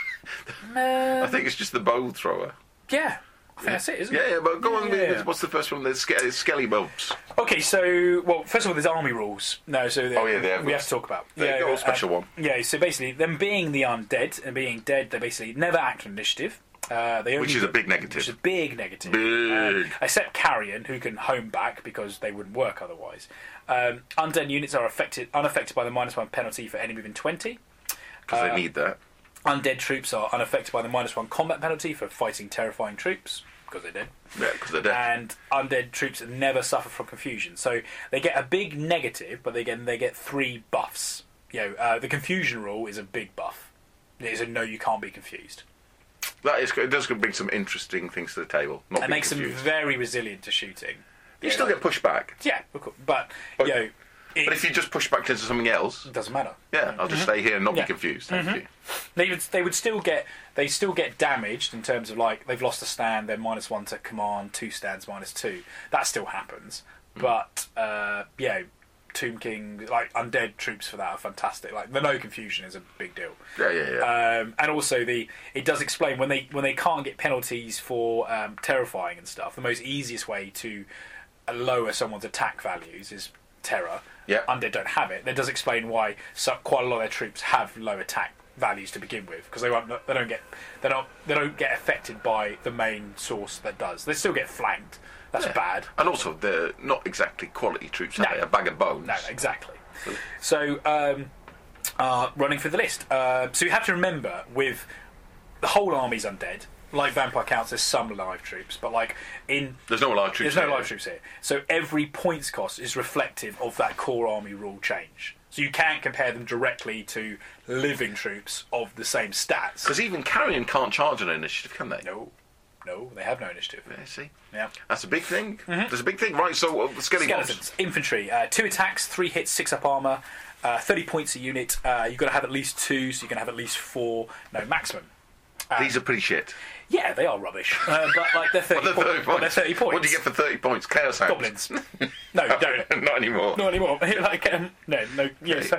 S2: I think it's just the bow thrower.
S3: Yeah. I think that's it, isn't
S2: Yeah,
S3: it?
S2: yeah, but go on.
S3: Yeah, yeah.
S2: What's the first one? The ske- skelly bumps.
S3: Okay, so, well, first of all, there's army rules. No, so
S2: Oh, yeah, they have
S3: we
S2: got-
S3: have to talk about.
S2: They
S3: yeah,
S2: got a
S3: uh,
S2: special one.
S3: Yeah, so basically, them being the undead and being dead, they basically never act on initiative. Uh, they only
S2: Which is a big negative.
S3: Which is a big negative.
S2: Big.
S3: Uh, except Carrion, who can home back because they wouldn't work otherwise. Um, undead units are affected, unaffected by the minus one penalty for any within twenty.
S2: Because
S3: Uh,
S2: they need that.
S3: Undead troops are unaffected by the minus one combat penalty for fighting terrifying troops, because they did.
S2: Yeah, because they're dead.
S3: And undead troops never suffer from confusion. So they get a big negative, but they get they get three buffs. You know, uh, the confusion rule is a big buff. It is a no, you can't be confused.
S2: That is, it does bring some interesting things to the table. Not
S3: It
S2: being
S3: makes
S2: confused.
S3: them very resilient to shooting.
S2: You
S3: Yeah,
S2: still
S3: like-
S2: get pushed back.
S3: Yeah, of course, but,
S2: But-
S3: you know, it,
S2: But if you just push back into something else,
S3: it doesn't matter.
S2: yeah, I'll just stay here and not
S3: Yeah.
S2: be confused. Thank you.
S3: They would they would still get they still get damaged in terms of like they've lost a stand, they're minus one to command, two stands minus two. That still happens, but uh, yeah, Tomb King like undead troops for that are fantastic. Like the no confusion is a big deal.
S2: Yeah, yeah, yeah.
S3: Um, and also the it does explain when they when they can't get penalties for um, terrifying and stuff. The most easiest way to uh, lower someone's attack values is terror.
S2: Yeah.
S3: Undead don't have it. That does explain why so, quite a lot of their troops have low attack values to begin with because they won't they don't get they don't they don't get affected by the main source that does. They still get flanked. That's
S2: Yeah.
S3: bad.
S2: And also, they're not exactly quality troops, are
S3: No.
S2: they? A bag of bones.
S3: No, exactly. So, um, uh, running through the list. Uh, so you have to remember, with the whole army's undead, like Vampire counts, there's some live troops, but like in
S2: There's no live troops
S3: there's no
S2: here.
S3: live troops here. So every points cost is reflective of that core army rule change. So you can't compare them directly to living troops of the same stats.
S2: Because even Carrion can't charge an initiative, can they?
S3: No, no, they have no initiative.
S2: Yeah, see?
S3: Yeah.
S2: That's a big thing. There's a big thing. Right, so uh, the skelly mobs.
S3: Skeletons, infantry, uh, two attacks, three hits, six up armor, uh, thirty points a unit. Uh, you've got to have at least two, so you can have at least four. No maximum.
S2: These are pretty shit.
S3: Yeah, they are rubbish, uh, but like they're thirty,
S2: They're
S3: po-
S2: thirty
S3: but
S2: points.
S3: they're thirty points.
S2: What do you get for thirty points? Chaos Hounds.
S3: Goblins? No, don't.
S2: Not anymore.
S3: Not anymore. like um, no, no. Yeah,
S2: Okay.
S3: so,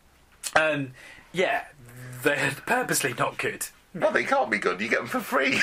S3: um, yeah, they're purposely not good.
S2: No, they can't be good. You get them for free.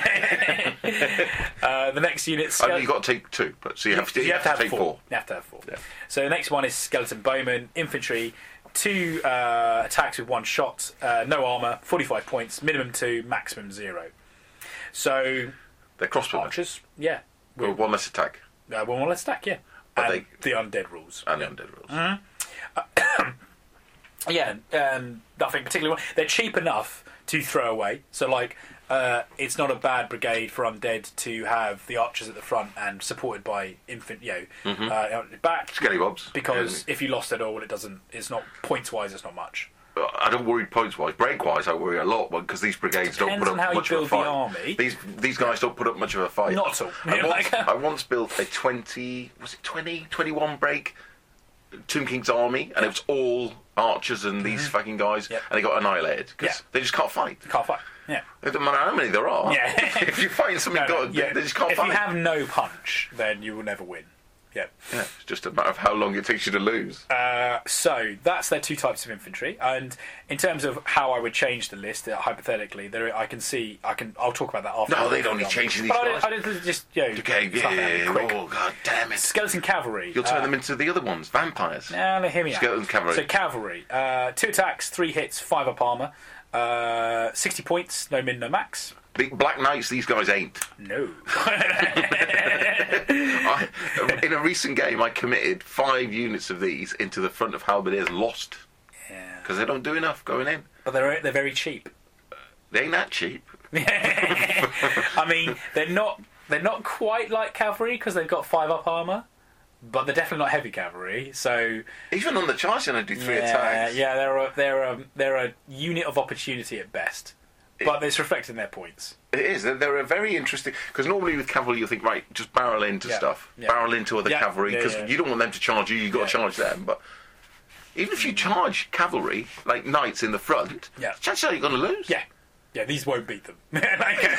S3: Uh, the next unit's
S2: I mean, you've got to take two, but so you have to,
S3: you have to have
S2: take
S3: four.
S2: four.
S3: You have to have four.
S2: Yeah.
S3: So the next one is skeleton bowman, infantry, two uh, attacks with one shot, uh, no armor, forty-five points, minimum two, maximum zero. So
S2: They're crossbowmen.
S3: archers, yeah,
S2: Well, one less attack.
S3: uh, one more less stack, yeah,
S2: But
S3: and the undead rules.
S2: And the undead rules.
S3: Mm-hmm. Yeah, um, nothing particularly. They're cheap enough to throw away. So, like, uh, it's not a bad brigade for undead to have the archers at the front and supported by infant, you know,
S2: Mm-hmm.
S3: uh, at the back.
S2: Skelly bobs.
S3: Because
S2: Yeah.
S3: if you lost it all, it doesn't. It's not points wise. It's not much.
S2: I don't worry points wise. Break wise, I worry a lot because these brigades don't
S3: Depends
S2: put
S3: on
S2: up
S3: how you
S2: much of a
S3: build the
S2: fight.
S3: army.
S2: These these guys don't put up much of a fight.
S3: Not at all.
S2: I once,
S3: Like-
S2: I once built a twenty, was it twenty, twenty-one break Tomb King's army, and it was all archers and these fucking guys,
S3: Yep.
S2: and they got annihilated because
S3: Yeah.
S2: they just can't fight.
S3: Can't fight. Yeah.
S2: It doesn't matter how many there are.
S3: Yeah.
S2: If you're fighting something
S3: No, no,
S2: good,
S3: yeah.
S2: they just can't
S3: if
S2: fight.
S3: you have no punch, then you will never win. Yeah.
S2: Yeah, it's just a matter of how long it takes you to lose.
S3: Uh, so that's their two types of infantry, and in terms of how I would change the list, uh, hypothetically, there I can see I can I'll talk about that after.
S2: No, they don't need changing these
S3: but
S2: guys.
S3: I, I, I just you know,
S2: Okay,
S3: slap it at
S2: yeah,
S3: me quick.
S2: oh god damn it.
S3: Skeleton cavalry.
S2: You'll turn
S3: uh,
S2: them into the other ones, vampires.
S3: Now, hear me out.
S2: Skeleton cavalry.
S3: So cavalry, uh, two attacks, three hits, five up armor, uh, sixty points, no min, no max.
S2: Big Black Knights, these guys ain't.
S3: No.
S2: I, in a recent game, I committed five units of these into the front of Halberdiers, lost.
S3: Yeah.
S2: Because they don't do enough going in.
S3: But they're they're very cheap.
S2: They ain't that cheap.
S3: I mean, they're not they're not quite like cavalry because they've got five up armor, but they're definitely not heavy cavalry. So
S2: Even on the charge, they do three
S3: yeah,
S2: attacks.
S3: yeah, they're a, they're a, they're a unit of opportunity at best, but it's reflected in their points.
S2: It is. They're, they're a very interesting... Because normally with cavalry, you think, right, just barrel into
S3: Yeah,
S2: stuff.
S3: yeah.
S2: Barrel into other
S3: Yeah,
S2: cavalry,
S3: yeah,
S2: because
S3: yeah.
S2: you don't want them to charge you, you've got
S3: Yeah.
S2: to charge them. But even if you charge cavalry, like knights in the front,
S3: Yeah.
S2: chances are you're going to lose.
S3: Yeah, yeah, these won't beat them.
S2: Because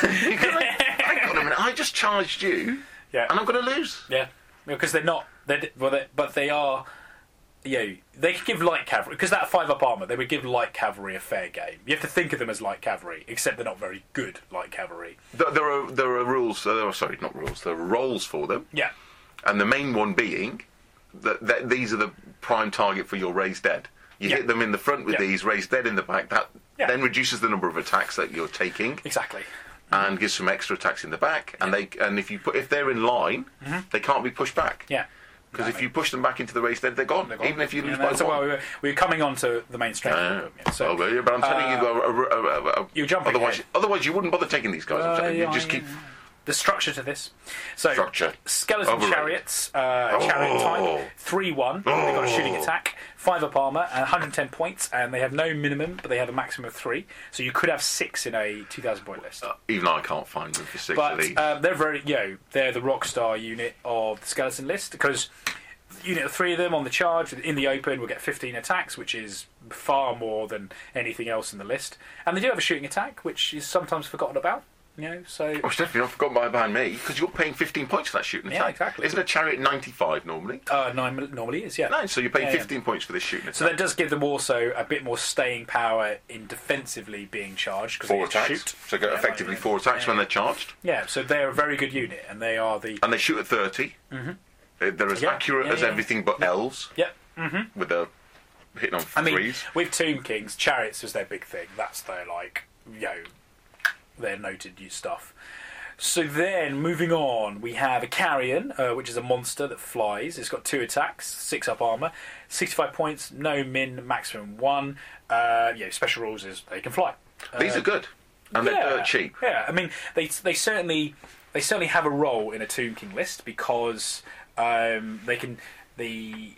S2: I, hang on a minute, I just charged you,
S3: yeah,
S2: and I'm going to lose.
S3: yeah, because they're not. They're, well, they but they are. You know, they could give light cavalry because that five up armor. They would give light cavalry a fair game. You have to think of them as light cavalry, except they're not very good light cavalry.
S2: There, there are there are rules. Uh, there are, sorry, not rules. There are roles for them,
S3: Yeah,
S2: and the main one being that, that these are the prime target for your raised dead. You
S3: Yeah.
S2: hit them in the front with
S3: Yeah.
S2: these, raised dead in the back. That
S3: Yeah.
S2: then reduces the number of attacks that you're taking.
S3: exactly.
S2: And gives some extra attacks in the back, and they and if you put if they're in line, they can't be pushed back.
S3: Yeah.
S2: Because if you push them back into the race, then they're gone.
S3: They're gone.
S2: Even if you lose
S3: Yeah,
S2: by
S3: so well,
S2: one.
S3: we were, we were coming on to the main strength.
S2: Uh,
S3: of them, yeah. So,
S2: oh, well, yeah, but I'm telling
S3: uh,
S2: you, uh, uh, uh, uh,
S3: you're jumping
S2: Otherwise,
S3: ahead.
S2: otherwise you wouldn't bother taking these guys. I'm
S3: Uh,
S2: telling you,
S3: yeah,
S2: just
S3: yeah,
S2: keep.
S3: yeah. The structure to this. So,
S2: Structure.
S3: skeleton
S2: Overrated.
S3: chariots, uh,
S2: Oh.
S3: chariot type, three one. They've got a shooting
S2: Oh.
S3: attack, five up armour, and one hundred ten points, and they have no minimum, but they have a maximum of three. So you could have six in a two thousand point list.
S2: Even I can't find them for six of
S3: But
S2: these.
S3: um, they're very, you know, they're the rock star unit of the skeleton list because unit of three of them on the charge in the open will get fifteen attacks, which is far more than anything else in the list. And they do have a shooting attack, which is sometimes forgotten about. You know, so
S2: Oh, it's definitely not forgotten by behind me because you're paying fifteen points for that shooting
S3: Yeah,
S2: attack.
S3: exactly.
S2: Isn't a chariot ninety-five normally?
S3: uh, nine normally is, yeah.
S2: No, so you're paying
S3: Yeah, yeah.
S2: fifteen points for this shooting attack.
S3: So that does give them also a bit more staying power in defensively being charged because
S2: four
S3: they get to
S2: attacks.
S3: shoot.
S2: So get
S3: Yeah,
S2: effectively
S3: like,
S2: four attacks
S3: yeah.
S2: when they're charged,
S3: Yeah, so they're a very good unit, and they are the
S2: and they shoot at thirty. Mm-hmm. They're as
S3: Yeah,
S2: accurate
S3: yeah,
S2: as
S3: yeah.
S2: everything but elves
S3: yeah.
S2: with their hitting on
S3: I mean,
S2: threes.
S3: with Tomb Kings, chariots is their big thing. That's their like, you know, their noted use stuff. So then, moving on, we have a carrion, uh, which is a monster that flies. It's got two attacks, six up armor, sixty-five points, no min, maximum one. Uh, yeah, special rules is they can fly.
S2: These
S3: Uh,
S2: are good, and they're dirt cheap.
S3: Yeah, I mean, they they certainly they certainly have a role in a Tomb King list because um, they can the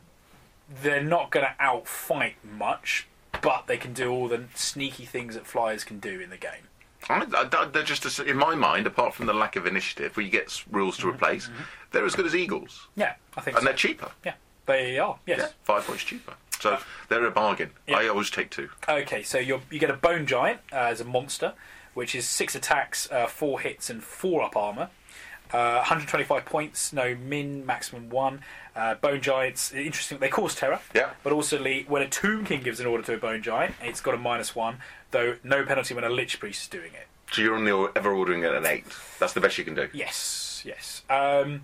S3: they're not going to outfight much, but they can do all the sneaky things that flyers can do in the game.
S2: I, I, they're just, a, in my mind, apart from the lack of initiative, where you get s- rules to replace, they're as good as eagles,
S3: Yeah, I think
S2: and
S3: so.
S2: they're cheaper.
S3: Yeah, they are. Yes.
S2: Yeah, five points cheaper. So they're a bargain.
S3: Yeah.
S2: I always take two.
S3: Okay, so you you get a bone giant uh, as a monster, which is six attacks, uh, four hits, and four up armor. Uh, one hundred twenty-five points, no min, maximum one. Uh, bone giants, interesting. They cause terror.
S2: Yeah.
S3: But also, le- when a Tomb King gives an order to a bone giant, it's got a minus one, though no penalty when a Lich Priest is doing it.
S2: So you're only or- ever ordering at an eight. That's the best you can do.
S3: Yes, yes. Um,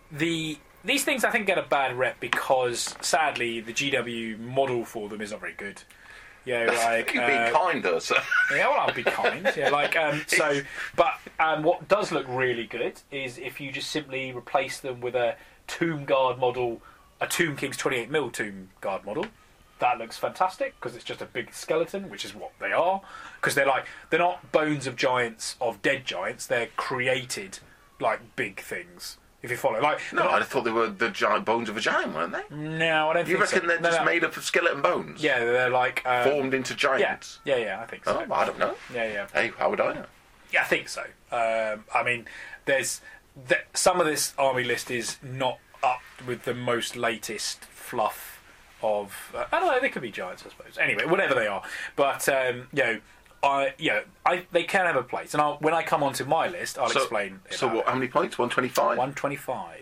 S3: the these things I think get a bad rep because sadly the G W model for them is not very good. You know, like
S2: You're
S3: uh,
S2: being kind, though, sir.
S3: yeah, well, I'll be kind. Yeah, like um, so. But um, what does look really good is if you just simply replace them with a Tomb Guard model, a Tomb King's twenty-eight mil Tomb Guard model. That looks fantastic because it's just a big skeleton, which is what they are. Because they're like they're not bones of giants of dead giants. They're created like big things. If you follow, like
S2: No,
S3: they're
S2: I
S3: not-
S2: thought they were the giant bones of a giant, weren't they?
S3: no, I don't
S2: You
S3: think
S2: reckon
S3: so.
S2: they're
S3: No,
S2: just
S3: no.
S2: made up of skeleton bones?
S3: Yeah, they're like um,
S2: Formed into
S3: Yeah,
S2: giants?
S3: yeah, yeah. I think so.
S2: Oh, I don't know.
S3: Yeah, yeah.
S2: Hey, how would I know?
S3: Yeah, I think so. Um, I mean, there's th- some of this army list is not up with the most latest fluff of. Uh, I don't know. They could be giants, I suppose. Anyway, whatever they are, but um, you know, I you know, I they can have a place, and I'll, when I come onto my list, I'll
S2: So,
S3: explain.
S2: so what? How many points? one twenty-five?
S3: One twenty-five.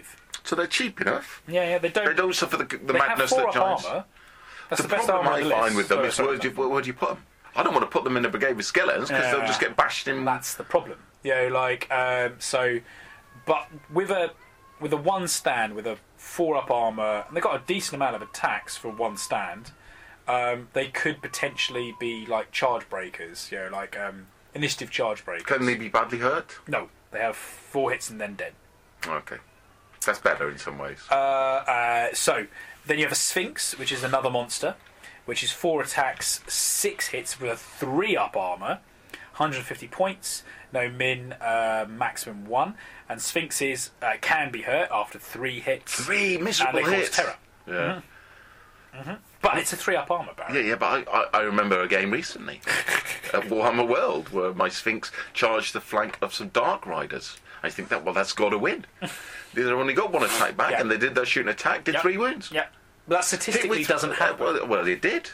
S2: so they're cheap enough.
S3: Yeah, yeah, they don't.
S2: They don't suffer the, the
S3: they
S2: madness
S3: have four
S2: that
S3: up
S2: giants.
S3: armour. That's
S2: The,
S3: the, best
S2: problem
S3: armour
S2: I
S3: on the
S2: find
S3: list.
S2: with them
S3: Sorry,
S2: is
S3: sorry,
S2: where do, you, where, where do you put them? I don't want to put them in a brigade with skeletons because
S3: Yeah.
S2: they'll just get bashed in.
S3: That's the problem. You know, like um, so, but with a with a one stand with a four up armor, and they've got a decent amount of attacks for one stand. Um, they could potentially be like charge breakers. You know, like um, initiative charge breakers.
S2: Can they be badly hurt?
S3: No, they have four hits and then dead.
S2: Okay, that's better in some ways.
S3: Uh, uh, so then you have a Sphinx, which is another monster, which is four attacks, six hits with a three up armor, one hundred fifty points, no min, uh, maximum one, and Sphinxes uh, can be hurt after three hits.
S2: Three miserable
S3: and they
S2: hits.
S3: cause terror.
S2: Yeah.
S3: Mm-hmm. But it's a three up armor, Barry.
S2: Yeah, yeah, but I, I, I remember a game recently at Warhammer World where my Sphinx charged the flank of some Dark Riders. I think that, well, that's got to win. They've only got one attack back,
S3: Yeah.
S2: and they did their shooting attack, did
S3: Yep.
S2: three wounds.
S3: Yeah. But that
S2: Hit
S3: statistically
S2: with-
S3: doesn't
S2: uh,
S3: happen.
S2: Well, well, it did.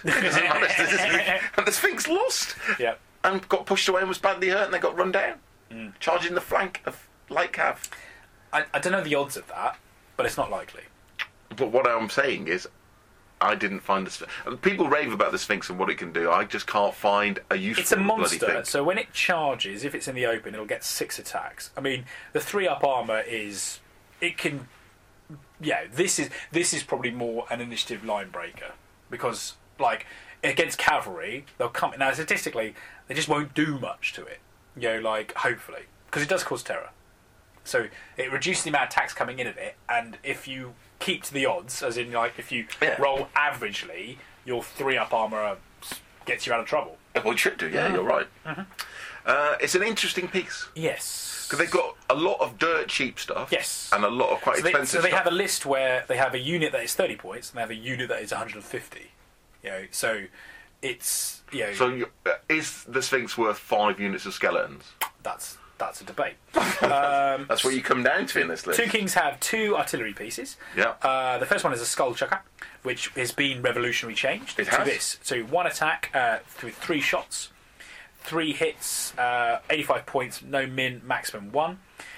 S2: And the Sphinx lost.
S3: Yeah.
S2: And got pushed away and was badly hurt, and they got run down.
S3: Mm.
S2: Charging the flank of Light Cav.
S3: I, I don't know the odds of that, but it's not likely.
S2: But what I'm saying is, I didn't find the Sphinx. People rave about the Sphinx and what it can do. I just can't find a useful
S3: It's a
S2: bloody
S3: monster,
S2: thing.
S3: so when it charges, if it's in the open, it'll get six attacks. I mean, the three up armor is it can. Yeah, this is this is probably more an initiative line breaker because, like, against cavalry, they'll come now. Statistically, they just won't do much to it. You know, like hopefully, because it does cause terror. So it reduces the amount of attacks coming in at it, and if you keep to the odds, as in like if you
S2: Yeah.
S3: roll averagely, your three up armor gets you out of trouble.
S2: Well, it should do, yeah, you're right.
S3: Mm-hmm.
S2: Uh, it's an interesting piece.
S3: Yes.
S2: Because they've got a lot of dirt cheap stuff.
S3: Yes.
S2: And a lot of quite
S3: So they,
S2: expensive
S3: so they
S2: stuff.
S3: have a list where they have a unit that is thirty points and they have a unit that is one hundred fifty. You know, so it's you know
S2: So you, uh, is the Sphinx worth five units of skeletons?
S3: that's that's a debate. um,
S2: That's what you come down to in this list.
S3: Two Kings have two artillery pieces.
S2: Yeah.
S3: Uh, the first one is a skull chucker, which has been revolutionary changed
S2: It
S3: to
S2: has?
S3: this. So one attack uh, with three shots, three hits, uh, eighty-five points, no min, maximum one.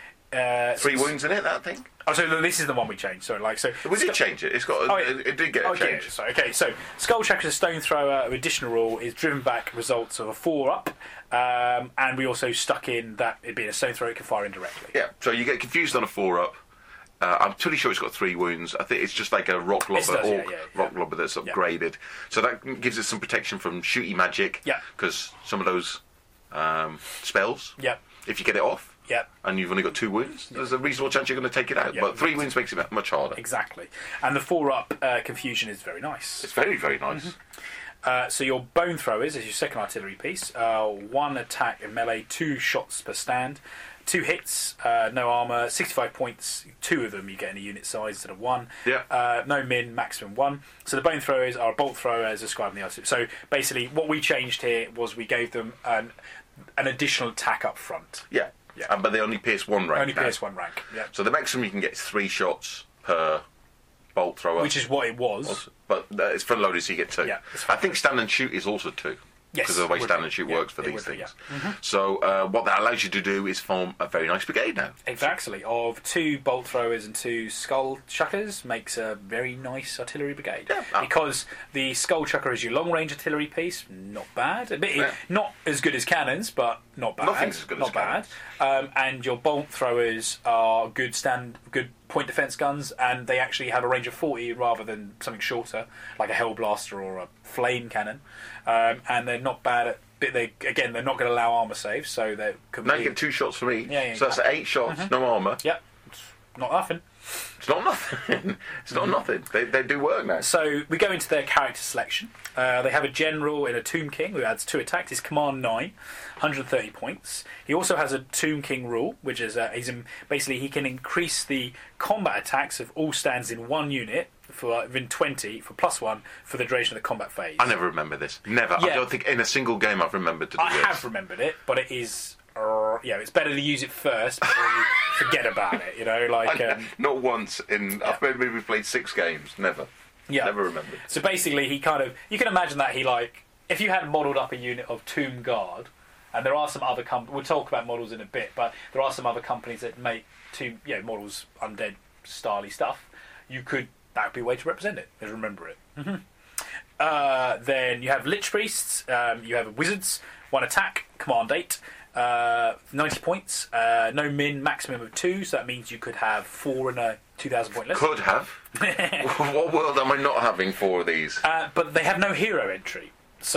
S3: Uh,
S2: Three
S3: so-
S2: wounds in it, that thing?
S3: Oh, so this is the one we changed. Sorry, like so.
S2: We did
S3: Sku-
S2: change it. It's got. A,
S3: Oh, yeah.
S2: it, it did get a
S3: Oh,
S2: change.
S3: yeah, sorry. Okay, so Skull Chucker is a stone thrower. Additional rule is driven back results of a four up, um, and we also stuck in that it being a stone thrower, it can fire indirectly.
S2: Yeah. So you get confused on a four up. Uh, I'm pretty sure it's got three wounds. I think it's just like a rock lobber,
S3: does, yeah,
S2: orc
S3: yeah,
S2: rock
S3: yeah.
S2: lobber that's
S3: Yeah.
S2: upgraded. So that gives it some protection from shooty magic.
S3: Yeah.
S2: Because some of those um, spells,
S3: Yep.
S2: if you get it off,
S3: Yep.
S2: and you've only got two wounds, there's a reasonable chance you're going to take it out.
S3: Yeah.
S2: But three wounds makes it much harder.
S3: Exactly. And the four up uh, confusion is very nice.
S2: It's very, very nice.
S3: Uh, so your bone throwers is your second artillery piece. Uh, one attack in melee, two shots per stand, two hits, uh, no armor, sixty-five points. Two of them you get in a unit size instead of one.
S2: Yeah.
S3: Uh, no min, maximum one. So the bone throwers are a bolt thrower as described in the article. So basically, what we changed here was we gave them an an additional attack up front.
S2: Yeah.
S3: Yeah.
S2: Um, but they only pierce one rank.
S3: Only
S2: now.
S3: pierce one rank. Yeah.
S2: So the maximum you can get is three shots per bolt thrower.
S3: Which is what it was.
S2: But uh, it's front loaded, so you get two.
S3: Yeah, it's
S2: I think stand and shoot is also two.
S3: Yes,
S2: Because of the way
S3: would
S2: stand
S3: be.
S2: and shoot
S3: Yeah,
S2: works for
S3: it
S2: these
S3: would be,
S2: things.
S3: yeah. Mm-hmm.
S2: So uh, what that allows you to do is form a very nice brigade now.
S3: Exactly. Of two bolt throwers and two skull chuckers makes a very nice artillery brigade.
S2: Yeah. Ah.
S3: Because the skull chucker is your long range artillery piece, not bad. A bit,
S2: Yeah.
S3: not as good as cannons, but not bad.
S2: Nothing's as good
S3: not
S2: as
S3: bad. Um, and your bolt throwers are good stand, good point defense guns, and they actually have a range of forty rather than something shorter, like a Hellblaster or a flame cannon. Um, and they're not bad at. They again, they're not going to allow armor saves, so they're
S2: Now
S3: completely.
S2: you get two shots from each.
S3: Yeah, yeah,
S2: so that's
S3: exactly.
S2: eight shots,
S3: Mhm.
S2: no armour.
S3: Yep, it's not nothing.
S2: It's not nothing. it's not nothing. They, they do work now.
S3: So we go into their character selection. Uh, they have a general in a Tomb King who adds two attacks. His command nine, one hundred thirty points. He also has a Tomb King rule, which is uh, he's in, basically he can increase the combat attacks of all stands in one unit for uh, within twenty for plus one for the duration of the combat phase.
S2: I never remember this. Never. I
S3: Yeah.
S2: don't think in a single game I've remembered to do
S3: I
S2: this.
S3: have remembered it, but it is. Uh, yeah, it's better to use it first before you forget about it. You know, like um,
S2: Not once in. I've maybe we've played six games. Never.
S3: yeah.
S2: Never remembered.
S3: So basically, he kind of you can imagine that he like if you had modelled up a unit of Tomb Guard, and there are some other companies. We'll talk about models in a bit, but there are some other companies that make tomb, you know, models undead style stuff, you could that would be a way to represent it, to remember it. Mm-hmm. Uh, then you have Lich Priests, um, you have Wizards, one attack, command eight, uh, ninety points, uh, no min, maximum of two, so that means you could have four in a two thousand point list.
S2: Could have. What world am I not having four of these?
S3: Uh, but they have no hero entry.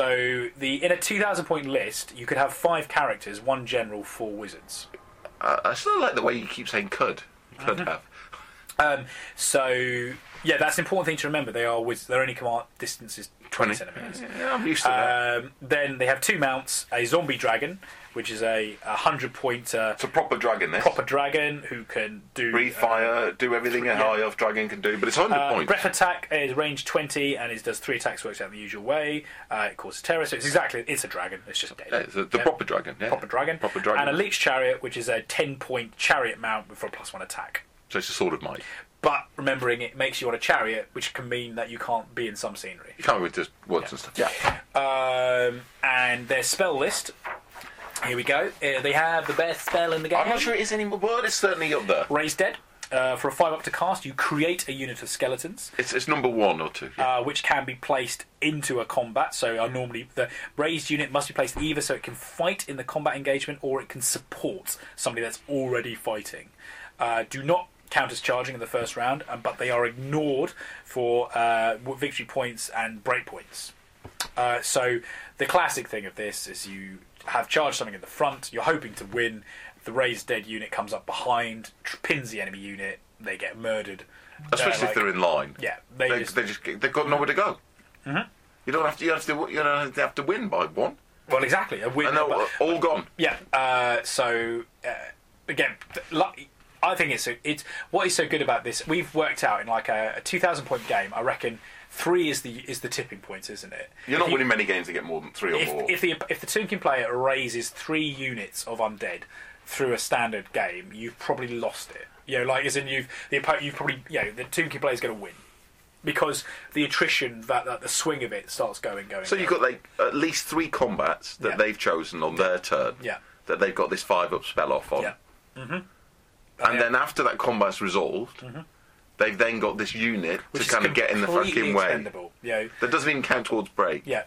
S3: So the in a two thousand point list, you could have five characters, one general, four wizards.
S2: Uh, I still like the way you keep saying could. Could have.
S3: Um, so yeah, that's an important thing to remember. They are wizards. Their only command distance is twenty,
S2: twenty
S3: centimeters.
S2: Yeah, I'm used to that.
S3: Um, then they have two mounts: a zombie dragon, which is a, a hundred point uh,
S2: It's a proper dragon, this.
S3: proper dragon who can do
S2: Breathe
S3: uh,
S2: fire, do everything a
S3: yeah.
S2: high elf dragon can do, but it's one hundred
S3: Uh,
S2: points.
S3: breath attack is range twenty and it does three attacks, works out the usual way. Uh, it causes terror, so it's exactly it's a dragon. It's just dead.
S2: Yeah, it's a, the
S3: Yeah.
S2: proper dragon. Yeah.
S3: Proper dragon.
S2: Proper dragon.
S3: And a leech chariot, which is a ten point chariot mount for a plus one attack.
S2: So it's a sword of might.
S3: But remembering it makes you on a chariot, which can mean that you can't be in some scenery.
S2: You can't with just words and stuff. Yeah.
S3: Um, and their spell list. Here we go. Uh, they have the best spell in the game.
S2: I'm not sure it is anymore, but it's certainly up there.
S3: Raise Dead. Uh, for a five up to cast, you create a unit of skeletons.
S2: It's, it's number one or two. Yeah.
S3: Uh, which can be placed into a combat. So uh, normally the raised unit must be placed either so it can fight in the combat engagement or it can support somebody that's already fighting. Uh, do not count as charging in the first round, um, but they are ignored for uh, victory points and break points. Uh, so the classic thing of this is you have charged something in the front, you're hoping to win, the raised dead unit comes up behind, tr- pins the enemy unit, they get murdered.
S2: Especially
S3: Uh,
S2: if they're in line.
S3: Yeah, they,
S2: They,
S3: just...
S2: they just they've got nowhere to go. Mm-hmm. You don't have to. You have to. You don't have to win by one.
S3: Well, exactly. A win,
S2: And they're
S3: but-
S2: all gone.
S3: Yeah. Uh, so uh, again, th- like, I think it's a, it's what is so good about this. We've worked out in like a, a two thousand point game. I reckon three is the is the tipping point, isn't it?
S2: You're
S3: If
S2: not
S3: you-
S2: winning many games to get more than three or
S3: If,
S2: more.
S3: if the if the Toonkin player raises three units of undead through a standard game, you've probably lost it. You know, like as in you've the oppo- you've probably you know the Toonkin player is going to win because the attrition that, that the swing of it starts going going.
S2: so you've got like at least three combats that
S3: Yeah.
S2: they've chosen on their turn.
S3: Yeah.
S2: That they've got this five up spell off on.
S3: Yeah. Mm-hmm.
S2: And
S3: yeah.
S2: then after that combat's resolved,
S3: Mm-hmm.
S2: they've then got this unit
S3: Which
S2: to
S3: is
S2: kind of get in the
S3: completely
S2: fucking way.
S3: expendable. You know,
S2: That doesn't even count towards break.
S3: yeah.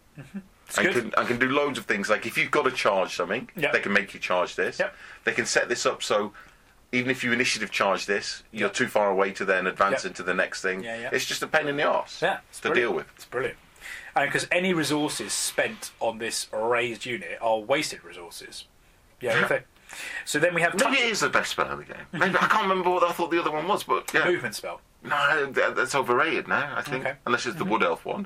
S3: It's
S2: And
S3: good.
S2: can, and can do loads of things. Like if you've got to charge something,
S3: Yep.
S2: they can make you charge this.
S3: Yep.
S2: They can set this up so even if you initiative charge this, you're
S3: Yep.
S2: too far away to then advance
S3: Yep.
S2: into the next thing.
S3: Yeah, yeah.
S2: It's just a pain in the arse
S3: Yeah, it's
S2: to
S3: brilliant.
S2: deal with.
S3: It's brilliant. And because any resources spent on this raised unit are wasted resources. Yeah. if they- so then we have touch,
S2: Maybe it is the best spell of the game. Maybe I can't remember what I thought the other one was, but yeah.
S3: movement spell.
S2: No, that- that's overrated now, I think.
S3: Okay.
S2: Unless it's the Wood Elf one.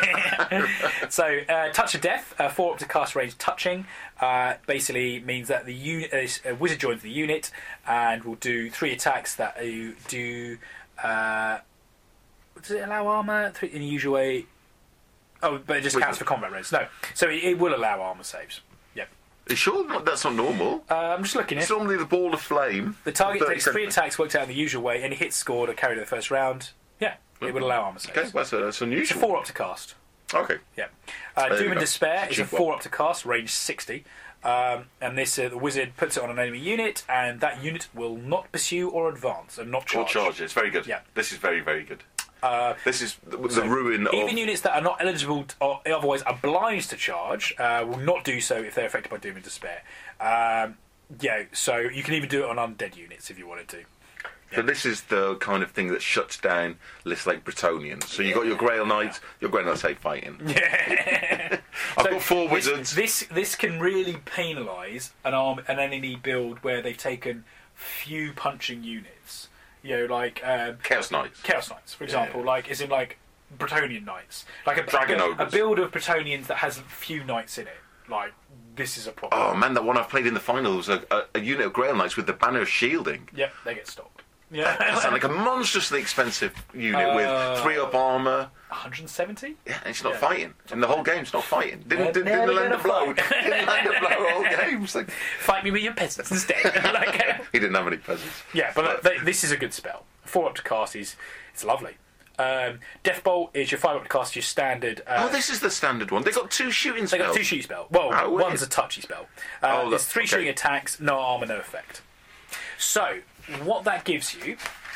S3: So uh, touch of death, uh, four up to cast range touching, uh, basically means that the unit, uh, a wizard joins the unit and will do three attacks that you do. Uh, does it allow armor Three, in the usual way? Oh, but it just
S2: Wait,
S3: counts for combat rates. No, so it, it will allow armor saves. Yep.
S2: Are you sure not- that's not normal?
S3: Uh, I'm just looking at
S2: It's
S3: it.
S2: normally the ball of flame.
S3: The target
S2: thirty
S3: takes three
S2: centimeters.
S3: attacks, worked out in the usual way. Any hits scored are carried to the first round. Yeah, it would allow armor saves.
S2: Okay, that's, uh, that's
S3: It's a
S2: unusual.
S3: four up to cast.
S2: Okay.
S3: Yeah. Uh,
S2: There you
S3: Doom and
S2: go.
S3: Despair
S2: It's
S3: is
S2: a
S3: a
S2: cheap
S3: four
S2: one.
S3: up to cast, range sixty. Um, and this, uh, the wizard puts it on an enemy unit, and that unit will not pursue or advance, and not
S2: Or
S3: charge.
S2: charge. It's very good.
S3: Yeah.
S2: This is very, very good.
S3: Uh,
S2: This is the, the
S3: so
S2: ruin of...
S3: Even units that are not eligible t- or otherwise obliged to charge uh, will not do so if they're affected by Doom and Despair. Um, yeah, so you can even do it on undead units if you wanted to.
S2: So this is the kind of thing that shuts down lists like Bretonians. So you've got your Grail Knights, your Grail Knights hate fighting.
S3: Yeah.
S2: I've
S3: So
S2: got four
S3: this-
S2: wizards.
S3: This this can really penalise an arm an enemy build where they've taken few punching units. You know, like um,
S2: Chaos Knights.
S3: Chaos Knights, for example,
S2: Yeah.
S3: like is in like Bretonian Knights, like a,
S2: Dragon
S3: a, a
S2: Ogres.
S3: build of Bretonians that has few knights in it. Like this is a problem.
S2: Oh man, that one I've played in the final was a, a, a unit of Grail Knights with the banner of shielding.
S3: Yep, they get stopped.
S2: That
S3: Yeah,
S2: sounds like a monstrously expensive unit
S3: Uh,
S2: with three up armour.
S3: one hundred seventy.
S2: Yeah, and it's not
S3: yeah.
S2: fighting. In the whole game, it's not fighting. Didn't,
S3: They're
S2: didn't,
S3: never
S2: didn't land a
S3: gonna
S2: blow.
S3: fight.
S2: Didn't land a blow all game. It's like,
S3: Fight me with your peasants instead. like, uh,
S2: he didn't have any peasants.
S3: yeah, but uh, th- this is a good spell. Four up to cast is it's lovely. Um, Death Bolt is your five up to cast, your standard. Uh,
S2: Oh, this is the standard one. They got two shooting
S3: They
S2: spells.
S3: got two shooting spell. Well,
S2: Oh, weird.
S3: one's a touchy spell. Uh,
S2: Oh,
S3: there's
S2: look,
S3: three
S2: okay.
S3: shooting attacks, no armor, no effect. So what that gives you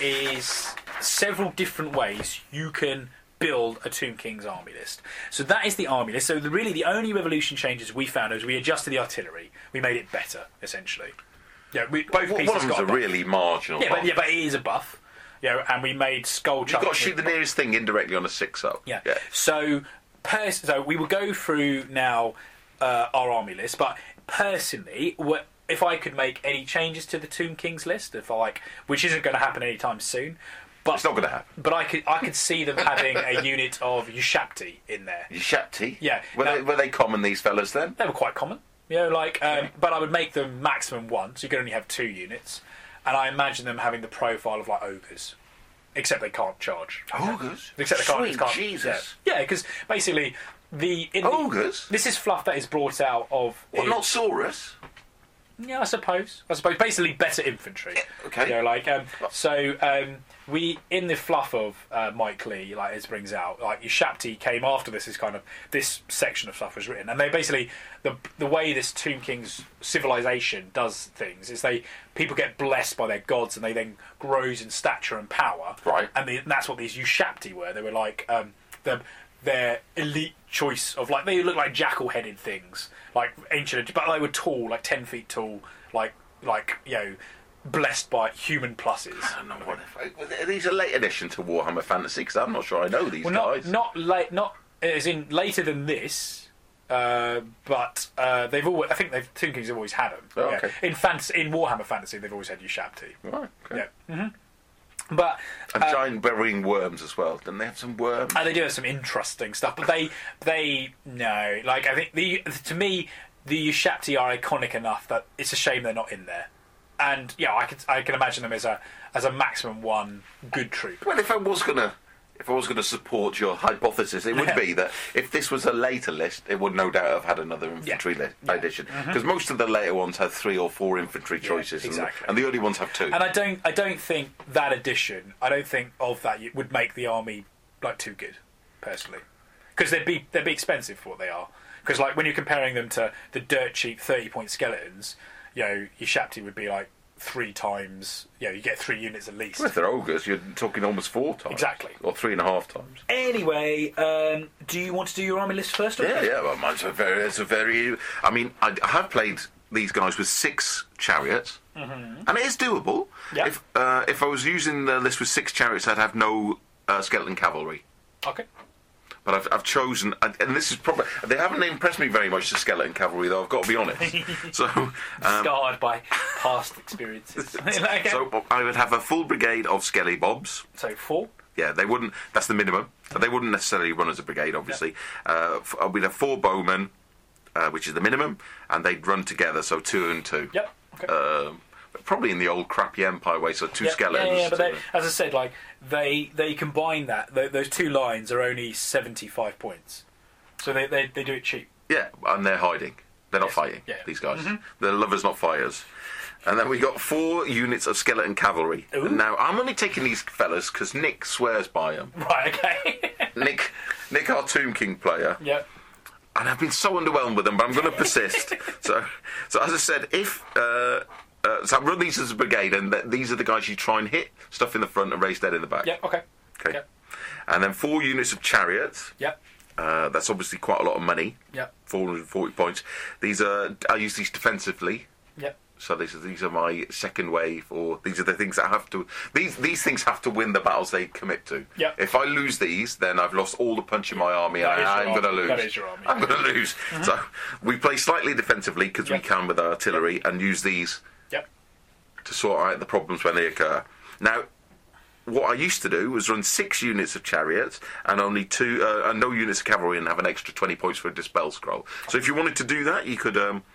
S3: is several different ways you can build a Tomb King's army list. So that is the army list. So the, really the only revolution changes we found was we adjusted the artillery. We made it better, essentially. Yeah, we, both
S2: One
S3: pieces
S2: of them's
S3: got
S2: a
S3: a buff.
S2: really marginal
S3: Yeah, but,
S2: buff.
S3: yeah, but it is a buff. Yeah, and we made Skull
S2: You've
S3: Chunk.
S2: got to shoot the nearest thing indirectly on a six-up.
S3: Yeah.
S2: yeah.
S3: So, pers- so we will go through now uh, our army list. But personally, wh- if I could make any changes to the Tomb Kings list, if I like, which isn't going to happen anytime soon, but
S2: It's not going to happen.
S3: But I could, I could see them having a unit of Ushapti in there.
S2: Ushapti?
S3: Yeah.
S2: Were,
S3: Now-
S2: they, were they common, these fellas, then?
S3: They were quite common, you know, like. Um, but I would make them maximum one, so you could only have two units, and I imagine them having the profile of like ogres, except they can't charge.
S2: Ogres?
S3: Except they can't.
S2: Sweet
S3: can't
S2: Jesus.
S3: Yeah, because basically the, in the
S2: Ogres?
S3: This is fluff that is brought out of.
S2: What,
S3: in-
S2: not Saurus?
S3: Yeah, I suppose. I suppose basically better infantry.
S2: okay.
S3: You know, like um, so um, we in the fluff of uh, Mike Lee, like it brings out, like Ushapti came after this. Is kind of this section of stuff was written, and they basically the the way this Tomb King's civilization does things is they people get blessed by their gods, and they then grows in stature and power.
S2: Right.
S3: And, the, and that's what these Ushapti were. They were like um, the their elite choice of like they look like jackal-headed things, like ancient, but they were tall, like ten feet tall, like like you know, blessed by human pluses.
S2: I don't know what if, are these a late addition to Warhammer Fantasy? Because I'm not sure I know these
S3: Well, not
S2: guys.
S3: not late, not as in later than this, uh, but uh, they've always. I think they've Tomb Kings have always had them.
S2: Oh,
S3: yeah.
S2: okay.
S3: In fantasy, in Warhammer Fantasy, they've always had Ushapti.
S2: Right, okay.
S3: Yeah. hmm But
S2: And
S3: uh,
S2: giant burying worms as well. Didn't they have some worms?
S3: and they do have some interesting stuff, but they they no, like I think the to me the Ushapti are iconic enough that it's a shame they're not in there. And yeah, I can I can imagine them as a as a maximum one good troop.
S2: Well, if I was gonna, if I was gonna support your hypothesis, it would
S3: Yeah.
S2: be that if this was a later list, it would no doubt have had another infantry li-
S3: Yeah.
S2: edition. Because most of the later ones have three or four infantry
S3: Yeah,
S2: choices, and the-
S3: exactly.
S2: and the early ones have two.
S3: And I don't I don't think that addition I don't think of that would make the army like too good personally, because they'd be they'd be expensive for what they are. Because like when you're comparing them to the dirt cheap thirty point skeletons, you know, your Ushapti would be like three times. You know, you get three units at least.
S2: Well, if they're ogres, you're talking almost four times.
S3: Exactly.
S2: Or three and a half times.
S3: Anyway, um, do you want to do your army list first? Or
S2: Yeah, yeah. Well, mine's a very, it's a very. I mean, I, I have played these guys with six chariots, and it is doable.
S3: Yeah.
S2: If uh, if I was using the list with six chariots, I'd have no uh, skeleton cavalry.
S3: Okay.
S2: But I've, I've chosen, and and this is probably they haven't impressed me very much. The skeleton cavalry, though, I've got to be honest. so, um,
S3: Scarred by past experiences. Okay.
S2: so I would have a full brigade of skelly bobs.
S3: So four.
S2: Yeah, they wouldn't. That's the minimum. They wouldn't necessarily run as a brigade, obviously. Uh, f- uh, we'd have four bowmen, uh, which is the minimum, and they'd run together, so two and two.
S3: Yep. Okay.
S2: Um, but probably in the old crappy Empire way, so two
S3: yeah,
S2: skeletons.
S3: Yeah, yeah, but
S2: to-
S3: they, as I said, like they they combine that. Th those two lines are only seventy-five points, so they they, they do it cheap.
S2: yeah, and they're hiding. They're not
S3: Yes,
S2: fighting.
S3: yeah.
S2: These guys. They're lovers, not fighters. And then we got four units of skeleton cavalry.
S3: Ooh.
S2: Now I'm only taking these fellas because Nick swears by them.
S3: Right. Okay.
S2: Nick, Nick, our Tomb King player.
S3: yeah.
S2: And I've been so underwhelmed with them, but I'm going to persist. so, so as I said, if uh, uh, so I run these as a brigade, and th- these are the guys you try and hit stuff in the front and raise dead in the back.
S3: Yeah. Okay.
S2: Okay.
S3: Yeah.
S2: And then four units of chariots.
S3: Yeah.
S2: Uh, that's obviously quite a lot of money.
S3: Yeah.
S2: four hundred forty points. These are I use these defensively.
S3: Yeah.
S2: So these are, these are my second wave, or these are the things that have to. These these things have to win the battles they commit to.
S3: Yeah.
S2: If I lose these, then I've lost all the punch in my army,
S3: That
S2: and
S3: is your
S2: I'm going to
S3: army.
S2: lose.
S3: That is your army.
S2: I'm going to lose. So we play slightly defensively because
S3: Yeah.
S2: we can with artillery, and use these
S3: Yep.
S2: to sort out the problems when they occur. Now, what I used to do was run six units of chariots and only two, uh, and no units of cavalry, and have an extra twenty points for a dispel scroll. So if you wanted to do that, you could um,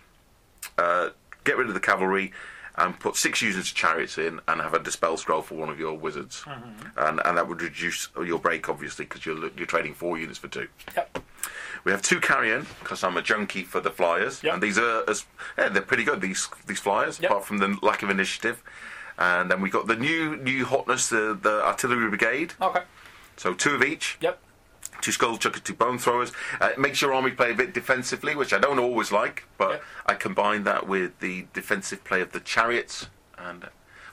S2: uh, get rid of the cavalry and put six units of chariots in, and have a dispel scroll for one of your wizards, and and that would reduce your break, obviously, because you're you're trading four units for two.
S3: Yep.
S2: We have two carrion because I'm a junkie for the flyers,
S3: Yep.
S2: and these are as, yeah, they're pretty good. These these flyers,
S3: Yep.
S2: apart from the lack of initiative. And then we got the new new hotness, the the artillery brigade.
S3: Okay.
S2: So two of each,
S3: Yep.
S2: two skull chuckers, two bone throwers. Uh, it makes your army play a bit defensively, which I don't always like, but
S3: Yep.
S2: I combine that with the defensive play of the chariots, and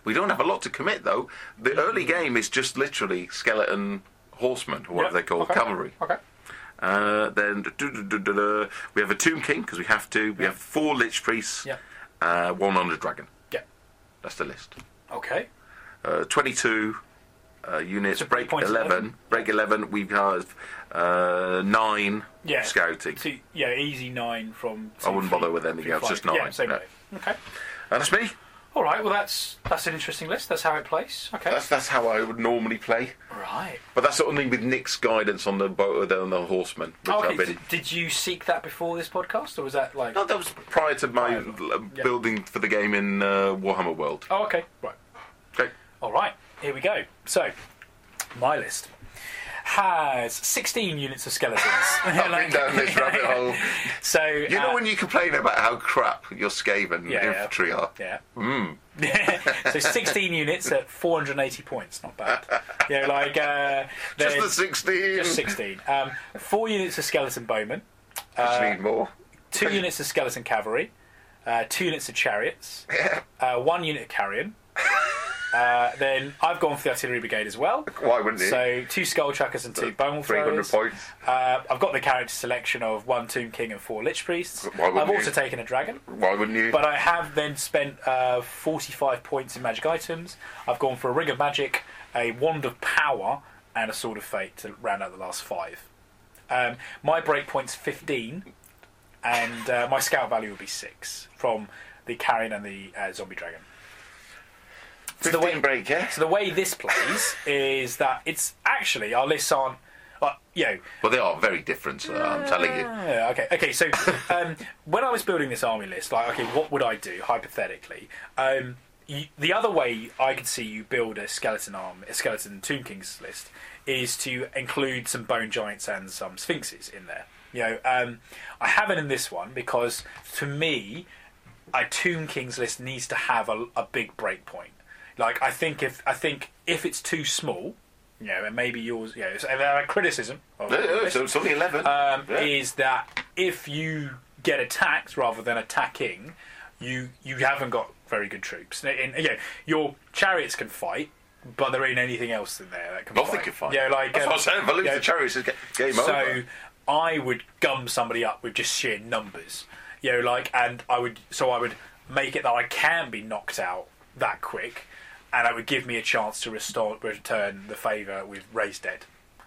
S2: We don't have a lot to commit, though. The early game is just literally skeleton horsemen, or whatever
S3: Yep.
S2: they call
S3: Okay.
S2: cavalry.
S3: Okay.
S2: Uh, then du- du- du- du- du- we have a Tomb King, because we have to. We
S3: Yep.
S2: have four Lich Priests,
S3: Yep.
S2: uh, one on the Dragon.
S3: Yeah.
S2: That's the list.
S3: Okay.
S2: Uh, twenty-two uh, units,
S3: So
S2: break
S3: points
S2: eleven.
S3: eleven.
S2: Break eleven, we have uh, nine
S3: Yeah.
S2: scouting.
S3: So, yeah, easy nine from.
S2: I wouldn't
S3: two,
S2: bother with
S3: three,
S2: anything
S3: three,
S2: else,
S3: five.
S2: just nine.
S3: Yeah, same
S2: Yeah.
S3: way. Okay.
S2: And that's me.
S3: All right. Well, that's that's an interesting list. That's how it plays. Okay.
S2: That's that's how I would normally play.
S3: right.
S2: But that's only with Nick's guidance on the boat on the horseman. Which
S3: Oh, okay.
S2: I've been...
S3: Did, did you seek that before this podcast, or was that like?
S2: No, that was prior to my
S3: Prior.
S2: uh,
S3: Yeah.
S2: building for the game in uh, Warhammer World.
S3: Oh, okay. Right.
S2: Okay.
S3: All right. Here we go. So, my list has sixteen units of skeletons.
S2: I've been down this rabbit hole.
S3: So
S2: You know
S3: uh,
S2: when you complain about how crap your Skaven
S3: Yeah, yeah.
S2: infantry are?
S3: Yeah.
S2: Mm.
S3: So sixteen units at four hundred eighty points. Not bad. You know, like uh,
S2: Just
S3: then-
S2: the sixteen.
S3: just sixteen. Um, four units of skeleton bowmen.
S2: Just
S3: uh,
S2: need more.
S3: Two units of skeleton cavalry. Uh, two units of chariots.
S2: Yeah.
S3: Uh, one unit of carrion. Uh, then I've gone for the artillery brigade as well.
S2: Why wouldn't you?
S3: So two skull chuckers and two bone
S2: three hundred
S3: throwers.
S2: points.
S3: Uh, I've got the character selection of one Tomb King and four Lich Priests.
S2: Why wouldn't
S3: I've
S2: you?
S3: also taken a dragon.
S2: Why wouldn't you?
S3: But I have then spent uh, forty-five points in magic items. I've gone for a Ring of Magic, a Wand of Power, and a Sword of Fate to round out the last five. Um, my breakpoint's fifteen, and uh, my scout value will be six from the Carrion and the uh, Zombie Dragon. So the,
S2: fifteen
S3: way,
S2: break, yeah?
S3: so the way this plays is that it's actually, our lists aren't, uh, you know,
S2: Well, they are very different, so I'm telling you.
S3: yeah, okay, okay. So um, when I was building this army list, like, okay, what would I do hypothetically? Um, you, the other way I could see you build a skeleton arm, a skeleton Tomb Kings list, is to include some bone giants and some sphinxes in there. You know, um, I haven't in this one because to me, a Tomb Kings list needs to have a, a big break point. Like I think if I think if it's too small, you know, and maybe yours, you know, so, uh, criticism. Of
S2: Yeah,
S3: the
S2: yeah,
S3: list,
S2: so it's only eleven.
S3: um,
S2: Yeah.
S3: is that if you get attacked rather than attacking, you you haven't got very good troops. In, you know, your chariots can fight, but there ain't anything else in there that can
S2: Nothing
S3: fight.
S2: can fight.
S3: Yeah, like
S2: That's
S3: um,
S2: what I'm saying. If I lose
S3: yeah,
S2: the chariots, it's ga- game
S3: so
S2: over.
S3: I would gum somebody up with just sheer numbers. You know, like, and I would so I would make it that I can be knocked out that quick, and that would give me a chance to restore, return the favour with Raised Dead.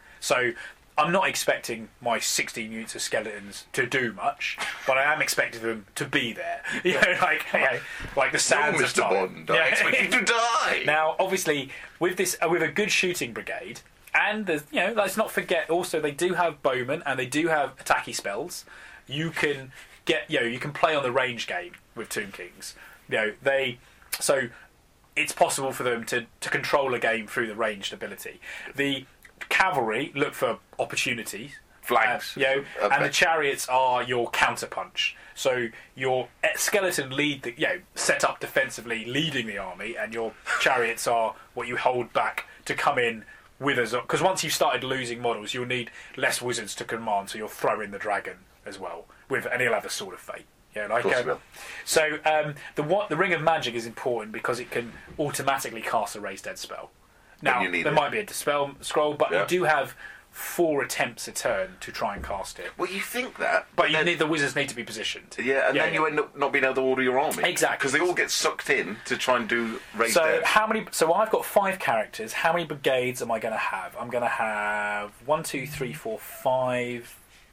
S3: So I'm not expecting my sixteen units of skeletons to do much, but I am expecting them to be there. You know, like you know, like the
S2: No,
S3: sands of
S2: Mister
S3: time.
S2: Bond, I expect you to die.
S3: Now, obviously, with this, uh, with a good shooting brigade, and there's, you know, let's not forget also they do have bowmen and they do have attacky spells. You can get, you know, you can play on the range game with Tomb Kings. You know, they so it's possible for them to to control a game through the ranged ability. The cavalry look for opportunities.
S2: Flanks.
S3: Uh, you know,
S2: Okay.
S3: and the chariots are your counterpunch. So your eh, skeleton lead, the, you know, set up defensively, leading the army, and your chariots are what you hold back to come in with us. Because once you've started losing models, you'll need less wizards to command, so you'll throw in the dragon as well, with, and he'll have a Sword of Fate. Yeah, like
S2: course he
S3: um,
S2: will.
S3: so. Um, the what the Ring of Magic is important because it can automatically cast a Raised Dead spell. Now
S2: you need
S3: there
S2: it.
S3: might be a dispel scroll, but
S2: Yeah.
S3: you do have four attempts a turn to try and cast it.
S2: Well, you think that,
S3: But you
S2: then-
S3: need, the wizards need to be positioned.
S2: yeah, and then you end up not being able to order your army
S3: Exactly.
S2: because they all get sucked in to try and do raise
S3: So
S2: dead.
S3: how many? So I've got five characters. How many brigades am I going to have? I'm going to have one, two, three, four, five,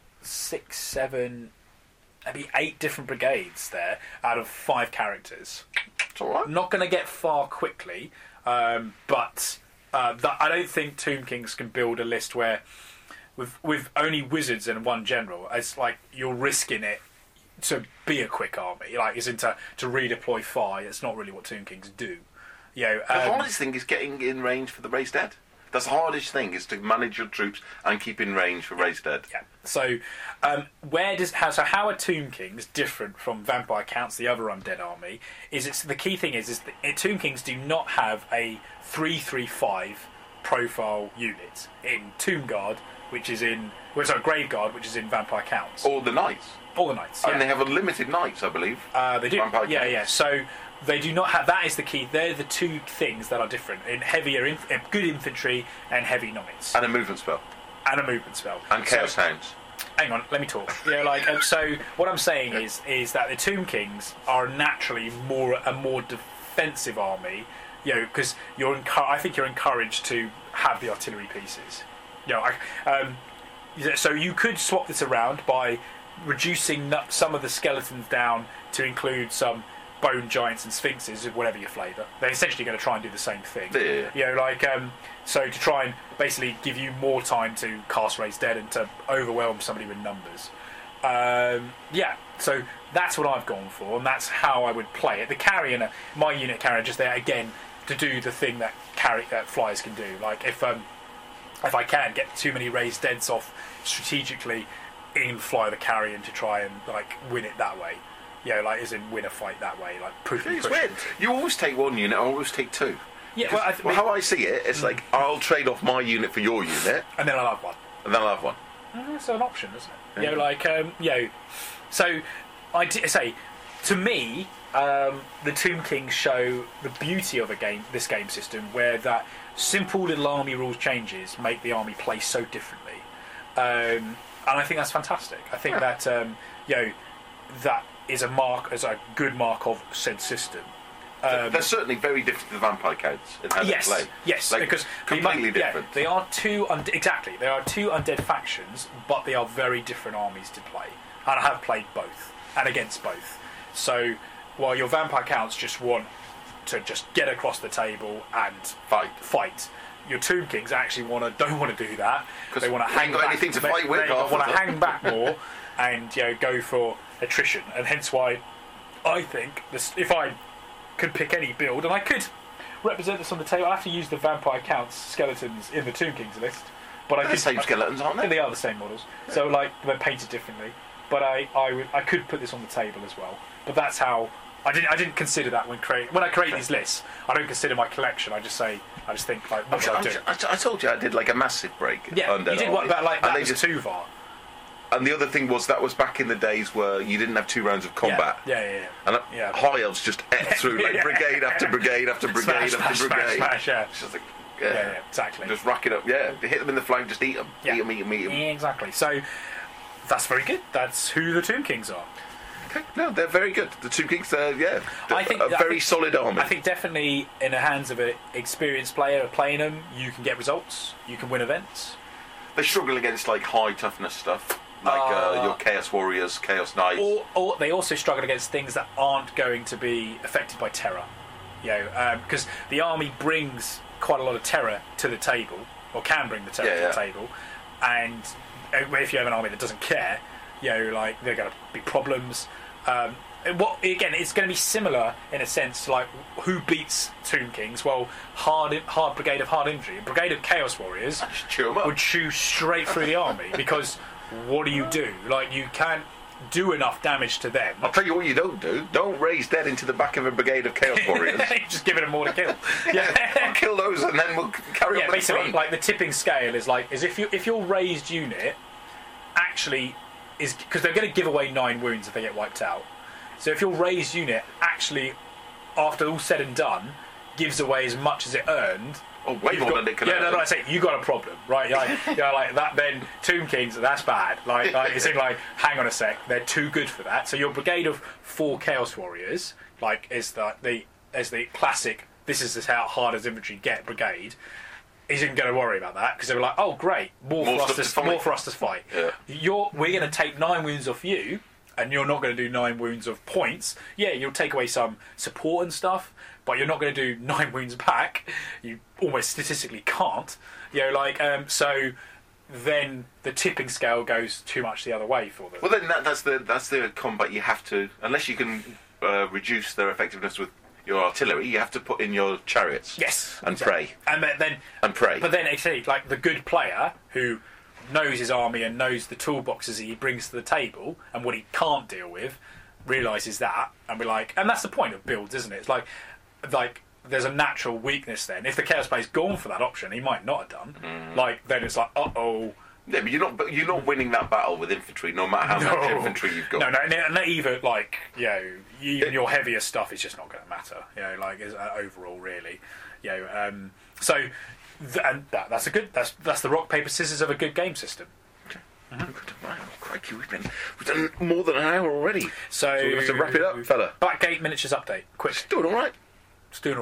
S3: six, seven, maybe eight different brigades there out of five characters.
S2: It's all right.
S3: I'm not going to get far quickly, um, but uh, that, I don't think Tomb Kings can build a list where, with with only wizards and one general, it's like you're risking it to be a quick army. Like, it's into to redeploy fire. It's not really what Tomb Kings do. You know,
S2: The
S3: um,
S2: hardest thing is getting in range for the raised dead. That's the hardest thing, is to manage your troops and keep in range for raised dead.
S3: Yeah. So, um, where does how so how are Tomb Kings different from Vampire Counts, the other undead army? Is it's the key thing is is that Tomb Kings do not have a three three five profile unit. In Tomb Guard, which is in well, sorry, Graveguard, which is in Vampire Counts.
S2: All the knights.
S3: All the knights. Yeah.
S2: And they have unlimited knights, I believe.
S3: Uh, they do.
S2: Vampire
S3: yeah,
S2: Counts.
S3: yeah. So they do not have. That is the key. They're the two things that are different in heavier, inf- good infantry and heavy knights,
S2: And a movement spell.
S3: and a movement spell.
S2: And Chaos
S3: So-
S2: Hounds.
S3: Hang on, let me talk. You know, like um, so. What I'm saying is, is that the Tomb Kings are naturally more a more defensive army. You know, because you're. Encu- I think you're encouraged to have the artillery pieces. You know, I, um, so you could swap this around by reducing nu- some of the skeletons down to include some bone giants and sphinxes, whatever your flavour. They're essentially going to try and do the same thing.
S2: Yeah.
S3: You know, like um, so to try and basically give you more time to cast Raise Dead and to overwhelm somebody with numbers. Um, yeah, so that's what I've gone for, and that's how I would play it. The carrier, uh, my unit carrier, just there again to do the thing that carry that flyers can do. Like if um, if I can get too many Raised Deads off strategically, in fly the carrion to try and like win it that way. Yeah, like as in win a fight that way, like push and
S2: It's
S3: push.
S2: weird. You always take one unit, I always take two.
S3: Yeah, well, I th-
S2: Well, how I see it, it's like I'll trade off my unit for your unit,
S3: and then I'll have one.
S2: and then I'll have one.
S3: Uh, That's an option, isn't it?
S2: Yeah.
S3: You know, like, um, you know, so I d- say, to me, um, the Tomb Kings show the beauty of a game, this game system, where that simple little army rules changes make the army play so differently, um, and I think that's fantastic. I think
S2: Yeah.
S3: that um, you know that is a mark, as a good mark of said system. Um,
S2: They're certainly very different to the Vampire Counts in how
S3: yes,
S2: they play.
S3: yes,
S2: Like,
S3: because they
S2: completely
S3: might- yeah,
S2: different.
S3: they are two un- exactly. They are two undead factions, but they are very different armies to play. And I have played both and against both. So while your Vampire Counts just want to just get across the table and
S2: Fight.
S3: fight. Your Tomb Kings actually want to don't want to do that.
S2: 'Cause
S3: They want to
S2: we
S3: hang
S2: ain't got
S3: back.
S2: anything to
S3: they,
S2: fight with,
S3: They
S2: half
S3: want
S2: of
S3: to
S2: them.
S3: hang back more and you know go for attrition. And hence why I think this, if I could pick any build, and I could represent this on the table, I have to use the Vampire Counts skeletons in the Tomb Kings list. But I
S2: They're
S3: could
S2: the same skeletons, aren't they?
S3: They are the same models. So like they're painted differently. But I, I, would, I could put this on the table as well. But that's how I didn't I didn't consider that when create when I create these lists. I don't consider my collection. I just say I just think like what should I do?
S2: I, I, I told you I did like a massive break.
S3: Yeah,
S2: on Dead
S3: you did what
S2: Armies.
S3: about like
S2: And
S3: that
S2: they
S3: was
S2: just-
S3: Tuvar.
S2: And the other thing was that was back in the days where you didn't have two rounds of combat.
S3: Yeah, yeah, yeah. yeah.
S2: And
S3: Yeah.
S2: high elves just ate through like
S3: Yeah.
S2: brigade after brigade after brigade
S3: Smash,
S2: after
S3: smash,
S2: brigade.
S3: smash, smash, yeah.
S2: It's just like,
S3: Yeah,
S2: yeah,
S3: yeah, exactly.
S2: Just rack it up. Yeah, hit them in the flank, just eat them.
S3: Yeah.
S2: Eat them, eat them, eat them.
S3: Yeah, exactly. So that's very good. That's who the Tomb Kings are.
S2: Okay, no, they're very good. The two kings, uh, yeah,
S3: I think-
S2: a
S3: I
S2: very
S3: think-
S2: solid army.
S3: I think definitely in the hands of an experienced player playing them, you can get results. You can win events.
S2: They struggle against like high toughness stuff, like uh,
S3: Uh,
S2: your Chaos Warriors, Chaos Knights.
S3: Or, or they also struggle against things that aren't going to be affected by terror. You know, because the army brings quite a lot of terror to the table, or can bring the terror
S2: Yeah,
S3: to
S2: yeah.
S3: the table. And uh, if you have an army that doesn't care, you know, like there are going to be problems. Um, and what again? It's going to be similar in a sense, like who beats Tomb Kings? Well, hard, hard brigade of hard infantry, a brigade of Chaos Warriors
S2: Just chew 'em up.
S3: would chew straight through the army because what do you do? Like you can't do enough damage to them.
S2: I'll tell you what you don't do. Don't raise dead into the back of a brigade of Chaos Warriors.
S3: Just giving them more to kill.
S2: I'll kill those and then we'll carry
S3: Yeah,
S2: on with the
S3: basically,
S2: front.
S3: like the tipping scale is like is if you if your raised unit actually is because they're going to give away nine wounds if they get wiped out. So if your raised unit actually, after all said and done, gives away as much as it earned.
S2: Oh, way
S3: you've
S2: more
S3: got-
S2: than it can
S3: Yeah,
S2: earn.
S3: no, no, I say you got a problem, right? Like, you know, like that. Then Tomb Kings, that's bad. Like, like it's in like, hang on a sec, they're too good for that. So your brigade of four Chaos Warriors, like, is the the is the classic. This is as how hard as infantry get brigade. Isn't going to worry about that because they were like, oh great, more,
S2: More
S3: for us
S2: stuff
S3: to,
S2: to fight.
S3: more for us to fight.
S2: Yeah.
S3: You're we're going to take nine wounds off you, and you're not going to do nine wounds of points. Yeah, you'll take away some support and stuff, but you're not going to do nine wounds back. You almost statistically can't. You know, like um, so. Then the tipping scale goes too much the other way for them.
S2: Well, then that, that's the that's the combat you have to, unless you can uh, reduce their effectiveness with your artillery, you have to put in your chariots.
S3: Yes,
S2: and
S3: exactly.
S2: pray
S3: And then, then
S2: and pray.
S3: But then actually, like the good player who knows his army and knows the toolboxes he brings to the table and what he can't deal with, realizes that and be like, and that's the point of builds, isn't it? It's like, like there's a natural weakness then. If the Chaos player's gone for that option, he might not have done.
S2: Mm.
S3: Like then it's like, uh oh,
S2: Yeah, but you're not. But you're not winning that battle with infantry, no matter how much infantry you've got.
S3: No, no, and not even like you know, even your heavier stuff is just not going to matter. You know, like as, uh, overall, really. You know, um, so th- and that, that's a good. That's that's the rock paper scissors of a good game system.
S2: Mm-hmm. Right, oh, crikey, we've been we've done more than an hour already.
S3: So,
S2: so we have to wrap it up, fella.
S3: Blackgate miniatures update, quick.
S2: It's doing all right.
S3: It's doing all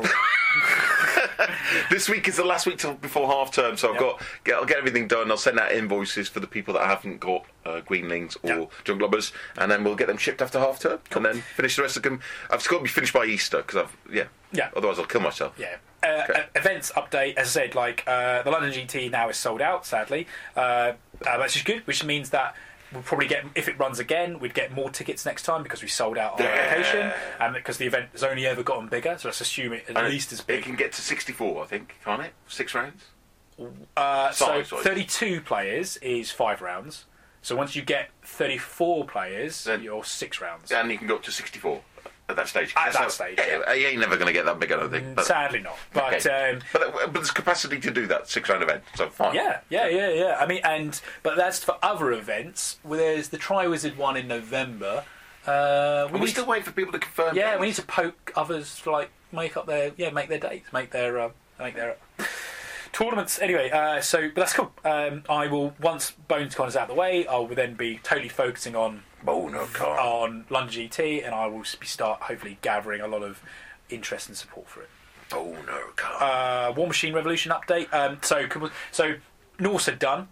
S3: right.
S2: This week is the last week till before half term, so I've
S3: Yep.
S2: got get, I'll get everything done. I'll send out invoices for the people that haven't got uh, Greenlings or
S3: Yep.
S2: Jungle Lubbers, and then we'll get them shipped after half term, and then finish the rest of them. I've got to be finished by Easter because I've yeah
S3: Yeah.
S2: Otherwise, I'll kill myself.
S3: Yeah. Uh,
S2: Okay.
S3: uh, events update, as I said, like uh, the London G T now is sold out, sadly. Uh, uh, that's just good, which means that we'll probably get, if it runs again, we'd get more tickets next time because we sold out our
S2: Yeah.
S3: location, and because the event has only ever gotten bigger, so let's assume it at
S2: And
S3: least as
S2: It
S3: big.
S2: can get to sixty-four, I think, can't it? Six rounds.
S3: Uh, so
S2: Size, size.
S3: thirty-two players is five rounds. So once you get thirty-four players,
S2: Then-
S3: you're six rounds.
S2: And you can go up to sixty-four at that stage.
S3: At
S2: That's
S3: that
S2: how-
S3: stage,
S2: yeah,
S3: yeah.
S2: He ain't never going to get that big, I don't think. But,
S3: Sadly not. But
S2: okay.
S3: um,
S2: but, but there's capacity to do that six round event, so fine.
S3: yeah, yeah, yeah, yeah. I mean, and but that's for other events. Well, there's the Triwizard one in November. Uh,
S2: And we
S3: need
S2: still
S3: to,
S2: wait for people to confirm.
S3: yeah,
S2: dates.
S3: we need to poke others to like make up their yeah make their dates, make their uh, make their uh, tournaments. Anyway, uh, so but that's cool. Um, I will once BonesCon is out of the way, I will then be totally focusing on
S2: BonerCon.
S3: on London G T, and I will be start hopefully gathering a lot of interest and support for it.
S2: BonerCon.
S3: Uh, War Machine Revolution update. Um, so so Norse are done.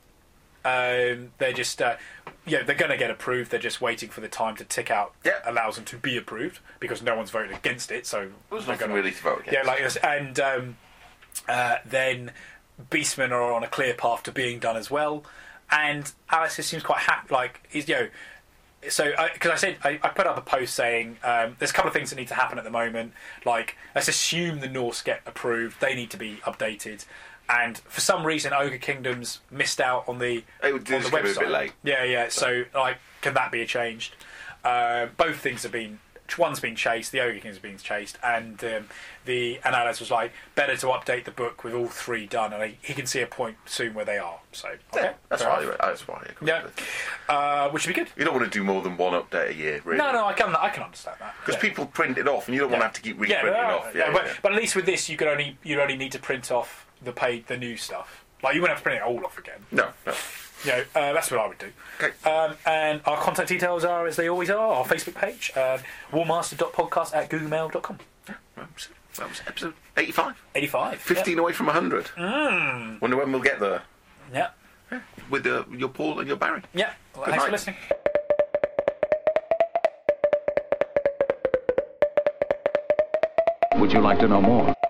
S3: Um, they're just uh, yeah they're going to get approved. They're just waiting for the time to tick out.
S2: Yeah.
S3: Allows them to be approved because no one's voted against it. So
S2: There's
S3: they're
S2: nothing
S3: gonna-
S2: really to vote against.
S3: Yeah, like this, and um, uh, then Beastmen are on a clear path to being done as well. And Alice seems quite happy. Like he's you know. So, because I, I said, I, I put up a post saying um, there's a couple of things that need to happen at the moment. Like, let's assume the Norse get approved; they need to be updated. And for some reason, Ogre Kingdoms missed out on the
S2: It would
S3: on the
S2: just came a
S3: website.
S2: bit late.
S3: Yeah, yeah. So, like, can that be changed? Uh, both things have been. One's been chased. The Ogre Kingdom's been chased, and um, the and Alice was like, better to update the book with all three done, and he, he can see a point soon where they are. So, okay,
S2: Yeah, that's
S3: fair
S2: why.
S3: enough.
S2: That's why. I agree
S3: Yeah,
S2: with it.
S3: uh, which would be good.
S2: You don't want to do more than one update a year, really.
S3: No, no, I can, I can understand that.
S2: Because
S3: Yeah.
S2: people print it off, and you don't want to have to keep reprinting
S3: yeah,
S2: it off. Yeah,
S3: but,
S2: yeah.
S3: but at least with this, you could only you only need to print off the paid the new stuff. Like you wouldn't have to print it all off again.
S2: No, no.
S3: You know, uh, that's what I would do.
S2: Okay.
S3: Um, and our contact details are as they always are. Our Facebook page, uh, warmaster dot podcast at googlemail dot com.
S2: That was, that was episode eighty-five.
S3: eighty-five.
S2: fifteen away from one hundred.
S3: Mm.
S2: Wonder when we'll get there.
S3: Yeah.
S2: With uh, your Paul and your Barry.
S3: Yeah. Well,
S2: Good
S3: thanks
S2: night.
S3: for listening.
S1: Would you like to know more?